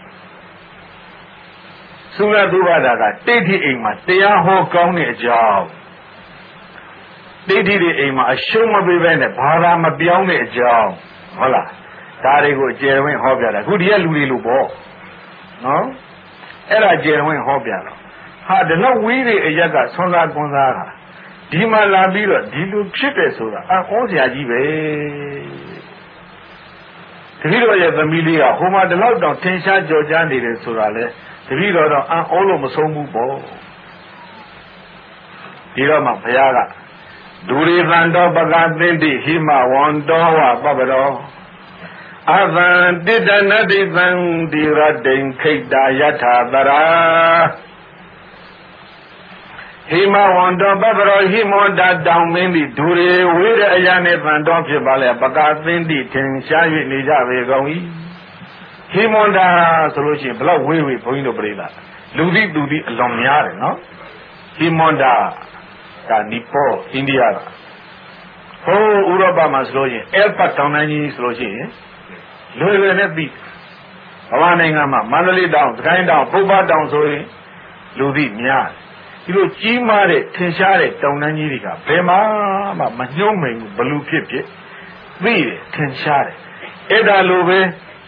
သုလသုဘတာကတိဋ္ဌိအိမ်မှာတရားဟောကောင်းတဲ့အကြောင်းတိဋ္ဌိတွေအိမ်မှာအရှုံးမပေးဘဲနဲ့ဘာသာမပြောင်းတဲ့အကြောင်းဟုတ်လားဒါတွေကိုအကျယ်ဝင်းဟောပြတာအခုဒီကလူတွေလို့ပေါ့နော်အဲ့ဒါအကျယ်ဝင်းဟောပြတော့ဒီလောက်ဝေးတဲ့အရက်ကဆွမ်းစားကွန်းစားတာဒီမှာလာပြီးတော့ဒီလိုဖြစ်တယ်ဆိုတာအော်စရာကြီးပဲတတိတော်ရဲ့သမီးလေးကဟိုမှာဒီလောက်တောင်ထင်ရှားကြော်ကြားနေတယ်ဆိုတာလေတတိတော်တော့အော်လို့မဆုံးဘူးပေါ့ဒီတော့မှဘုရားကဒူရိသံတော်ပကသင်္တိဟိမဝန္တောဝပပရောအသံတိတနတိသံဒီရတိန်ခိတ္တယထာတရာဟိမဝန္တောပပရောဟိမောတတောင်မင်းသည်ဒူရေဝေးတဲ့အရာနဲ့သံတော်ဖြစ်ပါလေပကသင်္တိထင်ရှား၍နေကြပေကုန်၏ဟိမွန်တာဆိုလို့ရှိရင်ဘလောက်ဝေးဘုန်းကြီးတို့ပြိဿလူသည်သူသည်အလွန်များတယ်နော်ဟိမွန်တာကနီပေါ်အိန္ဒိယကဟိုးဥရောပမှာဆိုလို့ရှိရင်အဲလ်ပတ်တောင်တန်းကြီးဆိုလို့ရှိရင်လွယ်လွယ်နဲ့ပြီးဗမာနိုင်ငံမှာမန္တလေးတောင်စကိုင်းတောင်ပုပ္ပတောင်ဆိုရင်လူသည်များဒီလိုကြီးမားတဲ့ထင်ရှားတဲ့တောင်တန်းကြီးတွေကဘယ်မှာမှမညှိုးမိန်ဘူးဘလူဖြစ်ပြီးတယ်ထင်ရှားတယ်အဲ့ဒါလိုပဲ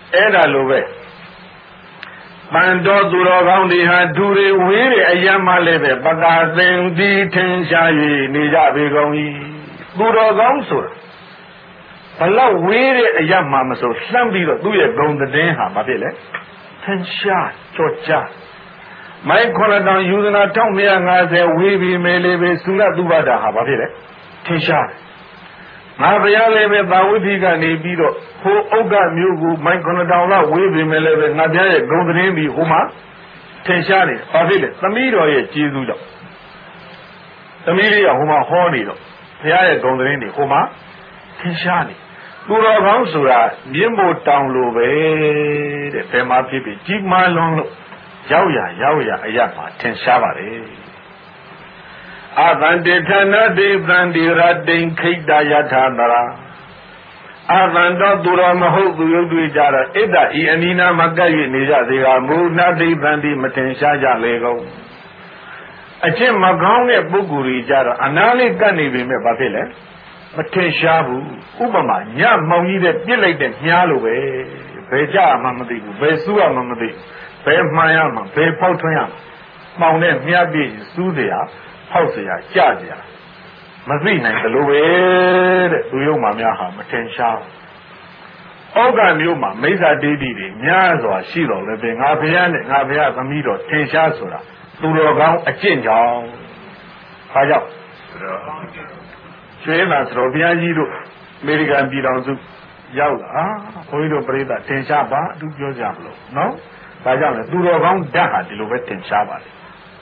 မန္တောသူတော်ကောင်းတွေဟာဒူတွေဝေးတဲ့အရာမှလည်းပဲပကာသင်္တိထင်ရှား၍နေကြပေကုန်၏သူတော်ကောင်းဆိုတာဘလောက်ဝေးတဲ့အရာမှမဆိုလှမ်းပြီးတော့သူ့ရဲ့ဂုဏ်သတင်းဟာမဖြစ်လေထင်ရှားကြော်ကြားမိုင်း9000ယူဇနာ1250ဝေးပြီးမယ်လေပဲသုလသုဘတာဟာဘာဖြစ်လဲထင်ရှားငါဘုရားလည်းပဲသာဝတိကနေပြီးတော့ဟိုဥက္ကမျိုးကိုမိုင်း9000လောက်ဝေးပြီးမယ်လေပဲငါပြရဲ့ဂုဏ်သတင်းပြီးဟိုမှာထင်ရှားတယ်ဘာဖြစ်လဲသမီးတော်ရဲ့ကျေးဇူးကြောင့်သမီးလေးကဟိုမှာဟောနေတော့ဘုရားရဲ့ဂုဏ်သတင်းတွေဟိုမှာထင်ရှားနေသူတော်ကောင်းဆိုတာမြင့်မို့တောင်လိုပဲတဲ့ဘယ်မှာဖြစ်ဖြစ်ကြီးမားလွန်းလို့ရောက်ရအရာမှာထင်ရှားပါတယ်阿凡提ဌာနတိသံတိရတိန်ခိတ္တယထာတရာအာသံတော်သူတော်မဟုတ်သူရုပ်တွေကြတော့ဣဒ္ဓဤအနိနာမကပ်၍နေကြသေးကမူနာတိသံတိမထင်ရှားကြလေကုန်အကျင့်မကောင်းတဲ့ပုဂ္ဂိုလ်ကြီးကြတော့အနာလေးကပ်နေပြီမဲ့ဘာဖြစ်လဲမထင်ရှားဘူးဥပမာညမောင်ကြီးတဲ့ပြစ်လိုက်တဲ့မြားလိုပဲဘယ်ကြမှမသိဘူးဘယ်စူးမှမသိဘယ်မှန်ရမှဘယ်ဖောက်ထွင်းရမှောင်တဲ့မြားပြည့်စူးเสียဖောက်เสียကြเสียမသိနိုင်တယ်လို့ပဲတဲ့သူရုံမှများဟာမထင်ရှားဩဃမျိုးမှာမိစ္ဆာဒိဋ္ဌိတွေများစွာရှိတော်လည်းပဲငါဘုရားနဲ့ငါဘုရားသမီးတော်ထင်ရှားဆိုတာသူတော်ကောင်းအကျင့်ကြောင့်ဘာကြောင့်ရွှေသာဆိုတော်ဘုရားကြီးတို့အမေရိကန်ပြည်တော်စုရောက်လာဘုန်းကြီးတို့ပြိဿထင်ရှားပါအတူပြောကြမလို့နော်ဘာကြောင့်လဲသူတော်ကောင်းဓာတ်ဟာဒီလိုပဲထင်ရှားပါလေ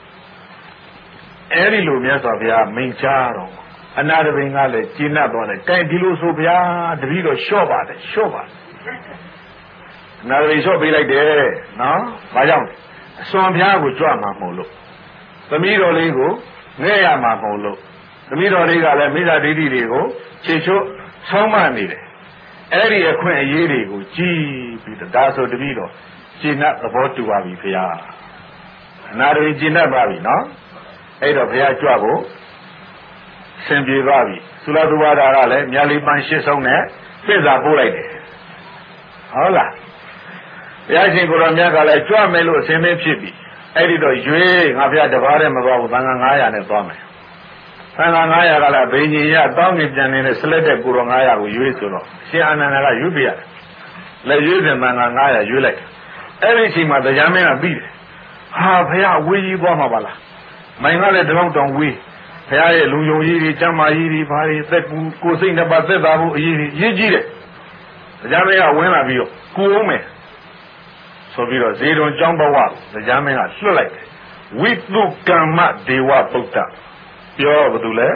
အဲ့ဒီလိုမြတ်စွာဘုရားမိန့်ကြားတော်အနာတပင်ကလည်းကျင့်တတ်သွားတယ်။ကဲဒီလိုဆိုဗျာတပည့်တော်လျှော့ပါတယ်လျှော့ပါအနာတပင်လျှော့ပေးလိုက်တယ်နော်။ဘာကြောင့်အစွန်ဘုရားကိုကြွမှာမဟုတ်လို့သမီးတော်လေးကိုငဲ့ရမှာမဟုတ်လို့သမီးတော်လေးကလည်းမိစ္ဆာဒိဋ္ဌိတွေကိုခြေချွတ်ဆုံးမနေတယ်။အဲ့ဒီအခွင့်အရေးတွေကိုကြည်ပြီးဒါဆိုတပည့်တော်ကျင့်တတ်သဘောတူပါပြီဗျာ။အနာတပင်ကျင့်တတ်ပါပြီနော်။အဲ့တော့ဘုရားကြွဖို့ဆင်ပြေသွားပြီသုလသုဝါဒကလည်းမြတ်လေးပန်းရှစ်ဆုံးနဲ့ပြည့်စာပို့လိုက်တယ်ဟုတ်လားဘုရားရှင်ကိုရောမြတ်ကလည်းကြွမယ်လို့အစဉ်မဖြစ်ပြီအဲ့ဒီတော့ရွေးငါဘုရားတပါးတည်းမသွားဘူးသံဃာ900နဲ့သွားမယ်သံဃာ900ကလည်းဘိညာဉ်ရတောင်းနေပြန်နေတဲ့စလက်တဲ့ကိုရော900ကိုရွေးဆိုတော့ရှင်အာနန္ဒာကရွေးပြရတယ်လက်ရွေးပြန်သံဃာ900ရွေးလိုက်အဲ့ဒီအချိန်မှာတရားမင်းကပြီးတယ်ဟာဘုရားဝေးကြီးသွားမှာပါလားမိုင်ကလည်းတလောက်တောင်ဝေးဘုရားရဲ့လူယုံကြီးတွေကျမ်းမာကြီးတွေဘာတွေသက်ကူကိုစိတ်နှစ်ပါးသက်သာဖို့အရေးကြီးတယ်တရားမင်းကဝင်လာပြီးတော့ကိုအောင်မယ်ဆိုပြီးတော့ဇေဒွန်ကျောင်းဘဝတရားမင်းကလွှတ်လိုက်တယ်ဝိတုကမ္မဒေဝပုဒ္ဒပြောဘာလို့လဲ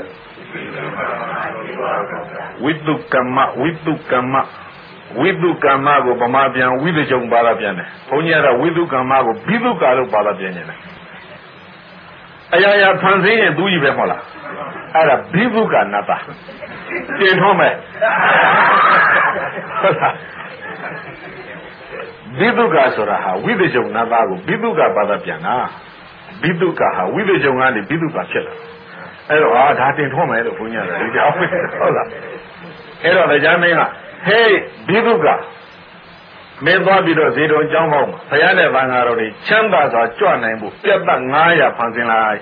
ဝိတုကမ္မကိုဗမာပြန်ဝိသကြုံပါလာပြန်တယ်ဘုန်းကြီးကတော့ဝိတုကမ္မကိုဘိသုကာလို့ပါလာပြန်နေတယ်အရာရာဖန်ဆင်းရင်သူကြီးပဲမဟုတ်လားအဲ့ဒါဘိဗုကနာတာတင်ထုံးမယ်ဟုတ်လားဘိဗုကဆိုတာဟာဝိသကြုံနာတာကိုဘိဗုကဘာသာပြန်တာဘိဗုကဟာဝိသကြုံကနေဘိဗုကဖြစ်လာအဲ့တော့ဒါတင်ထုံးမယ်လို့ဘုန်းကြီးကဒီကြောင်းဟုတ်လားအဲ့တော့တရားမင်းကဟေးဘိဗုကမင်းသွားပြီးတော့ဇေဒုံကျောင်းပေါင်းမှာဘုရားနဲ့သံဃာတော်တွေချမ်းသာစွာကြွနိုင်ဖို့ပြတ်သက်900ဖန်ဆင်းလိုက်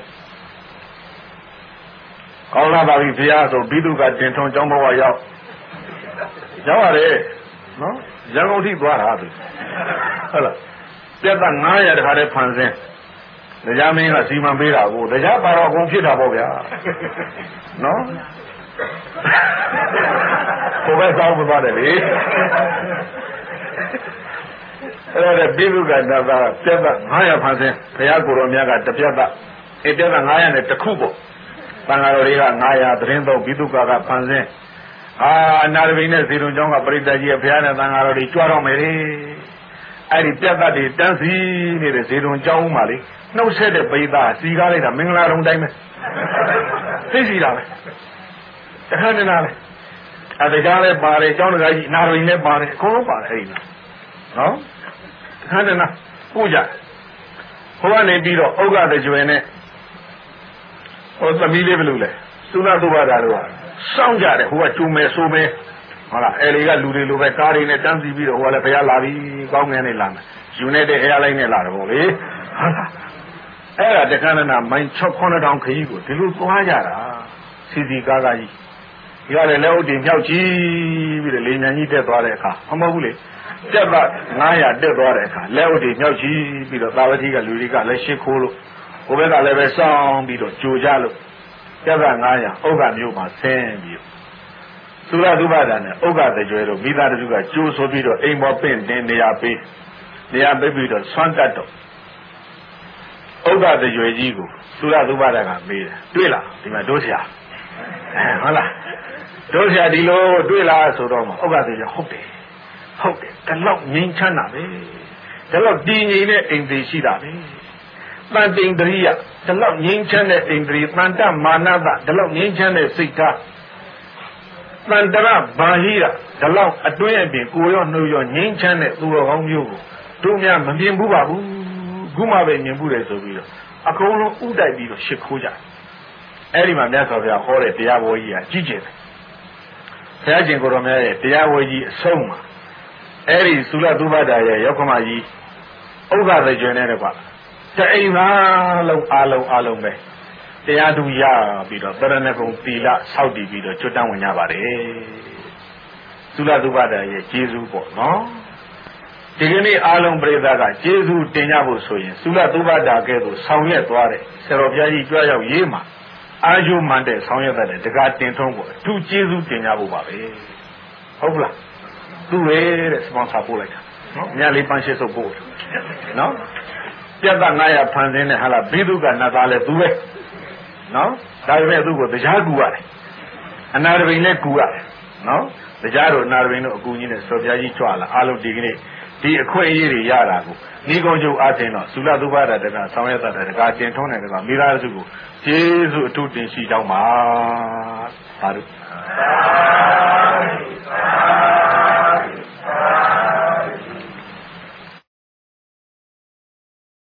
ကောင်းလာပါပြီဘုရားဆိုဘိသုကတင်ထုံကျောင်းဘဝရောက်ရတယ်နော်ရန်ကုန်ထိသွားတာသူဟုတ်လားပြတ်သက်900တခါတည်းဖန်ဆင်းတရားမင်းကစီမံပေးတာကိုတရားပါတော်ကုန်ဖြစ်တာပေါ့ဗျာနော်ကိုပဲစောင်းမသွားတယ်လေအဲ့ဒါဘိဗုကနာတာပြတ်သက်900ဖန်ဆင်းဘုရားကိုယ်တော်မြတ်ကတပြတ်သက်ပြတ်သက်900နဲ့တစ်ခုပေါ့သံဃာတော်တွေက900သတင်းသုံးဘိသုကဖန်ဆင်းအနာရဘိနဲ့ဇေဒုံကျောင်းကပရိသတ်ကြီးရဲ့ဘုရားနဲ့သံဃာတော်တွေကြွတော့မယ်လေအဲ့ဒီပြတ်သက်တွေတန်းစီနေတဲ့ဇေဒုံကျောင်းမှာလေနှုတ်ဆက်တဲ့ပိသစီကားလိုက်တာမင်္ဂလာတုံတိုင်းပဲသိစီတာပဲတခါတည်းလားတရားလည်းပါတယ်ကျောင်းတကားကြီးနာရဘိနဲ့ပါတယ်အကုန်လုံးပါတယ်အဲ့ဒီနော်တခါတည်းလားပို့ကြဟိုကနေပြီးတော့ဥက္ကတကြွယ်နဲ့ဟိုသမီးလေးဘယ်လိုလဲသုဏသုဘတာတို့ကစောင့်ကြတယ်ဟိုကကျုံမယ်ဆိုမယ်ဟုတ်လားအဲ့ဒီကလူတွေလိုပဲကားတွေနဲ့တန်းစီပြီးတော့ဟိုကလည်းဘုရားလာပြီကောင်းငယ်နဲ့လာမယ်ယူနေတဲ့အဲလိုက်နဲ့လာတယ်ပေါ့လေဟုတ်လားအဲ့ဒါတခါတည်းနာမိုင်း6-9တောင်ခကြီးကိုဒီလိုသွားကြတာစီကားကြီးဒီကလည်းလက်ဥတည်မြောက်ကြည့်ပြီးတော့လေညာကြီးတက်သွားတဲ့အခါမဟုတ်ဘူးလေတက်ပါ900တက်သွားတဲ့အခါလက်ဥတည်မြောက်ကြည့်ပြီးတော့သာဝတိကလူတွေကလည်းရှ िख ိုးလို့ဟိုဘက်ကလည်းပဲစောင်းပြီးတော့ကြိုကြလို့တက်ပါ900ဥက္ကမျိုးမှာဆင်းပြီးသုရသုဘဒာနဲ့ဥက္ကတကြွယ်တို့မိသားစုကကြိုးဆိုပြီးတော့အိမ်ပေါ်ပင့်တင်နေရာပေးပြီးတော့ဆွမ်းတတ်တော့ဥက္ကတကြွယ်ကြီးကိုသုရသုဘဒာကမေးတယ်တွေ့လားဒီမှာတို့ဆရာဟုတ်လားတို့ဆရာဒီလိုတွေ့လားဆိုတော့ဥက္ကတကြွယ်ဟုတ်တယ်ဒီလောက်ငြိမ်းချမ်းတာပဲဒီလောက်တည်ငြိမ်တဲ့အိမ်သေးရှိတာပဲတန်တိန်တရိယဒီလောက်ငြိမ်းချမ်းတဲ့ဣန္ဒြေတန်တမာနတဒီလောက်ငြိမ်းချမ်းတဲ့စိတ်ထားတန်တရဘာဟိရဒီလောက်အတွင်းအပြင်ကိုရောနှုတ်ရောငြိမ်းချမ်းတဲ့သူတော်ကောင်းမျိုးကိုတို့များမမြင်ဘူးပါဘူးခုမှပဲမြင်ဘူးတယ်ဆိုပြီးတော့အကုန်လုံးဥတိုက်ပြီးတော့ရှ िख ိုးကြအဲ့ဒီမှာမြတ်စွာဘုရားဟောတဲ့တရားပွဲကြီးကကြီးကျယ်တယ်ဘုရားရှင်ကိုရောမြတ်ရဲ့တရားပွဲကြီးအဆုံးမှာအဲ့ဒီသုလသုဘတာရဲ့ရောက်ခမကြီးဥက္ခသကျွန်းနဲ့တကွာတအိမ်သားလုံးအားလုံးပဲတရားသူရပြီးတော့တရဏဂုံသီလဆောက်တည်ပြီးတော့ကျွတ်တန်းဝင်ကြပါတယ်သုလသုဘတာရဲ့ကျေးဇူးပေါ့နော်ဒီကနေ့အားလုံးပြိဿကကျေးဇူးတင်ကြဖို့ဆိုရင်သုလသုဘတာကဲ့သို့ဆောင်ရွက်သွားတယ်ဆရာတော်ဘုရားကြီးကြွရောက်ရေးမှာအာယုမှန်တဲ့ဆောင်ရွက်တဲ့တကားတင်ထုံးပေါ့သူကျေးဇူးတင်ကြဖို့ပါပဲဟုတ်လားသူ့ရဲ့တဲ့စပွန်ဆာပို့လိုက်တာနော်ညလေးပန်းရှိစုပ်ပို့နော်ပြတ်သား900ဖန်ဆင်းတဲ့ဟာလားဘိဓုကနတ်သားလဲသူပဲနော်ဒါပေမဲ့သူ့ကိုတရားကူရတယ်အနာရဘိန်နဲ့ကူရတယ်နော်တရားတို့အနာရဘိန်တို့အကူကြီးနဲ့စော်ပြားကြီးကြွလာအားလုံးဒီကနေ့ဒီအခွင့်အရေးတွေရတာကိုဤကုံကျုပ်အားဖြင့်တော့သုလသုဘတာတကဆောင်ရွက်တဲ့တကတင်ထုံးတဲ့တကမိသားစုကိုကျေးဇူးအထူးတင်ရှိကြောင်းပါသာဓု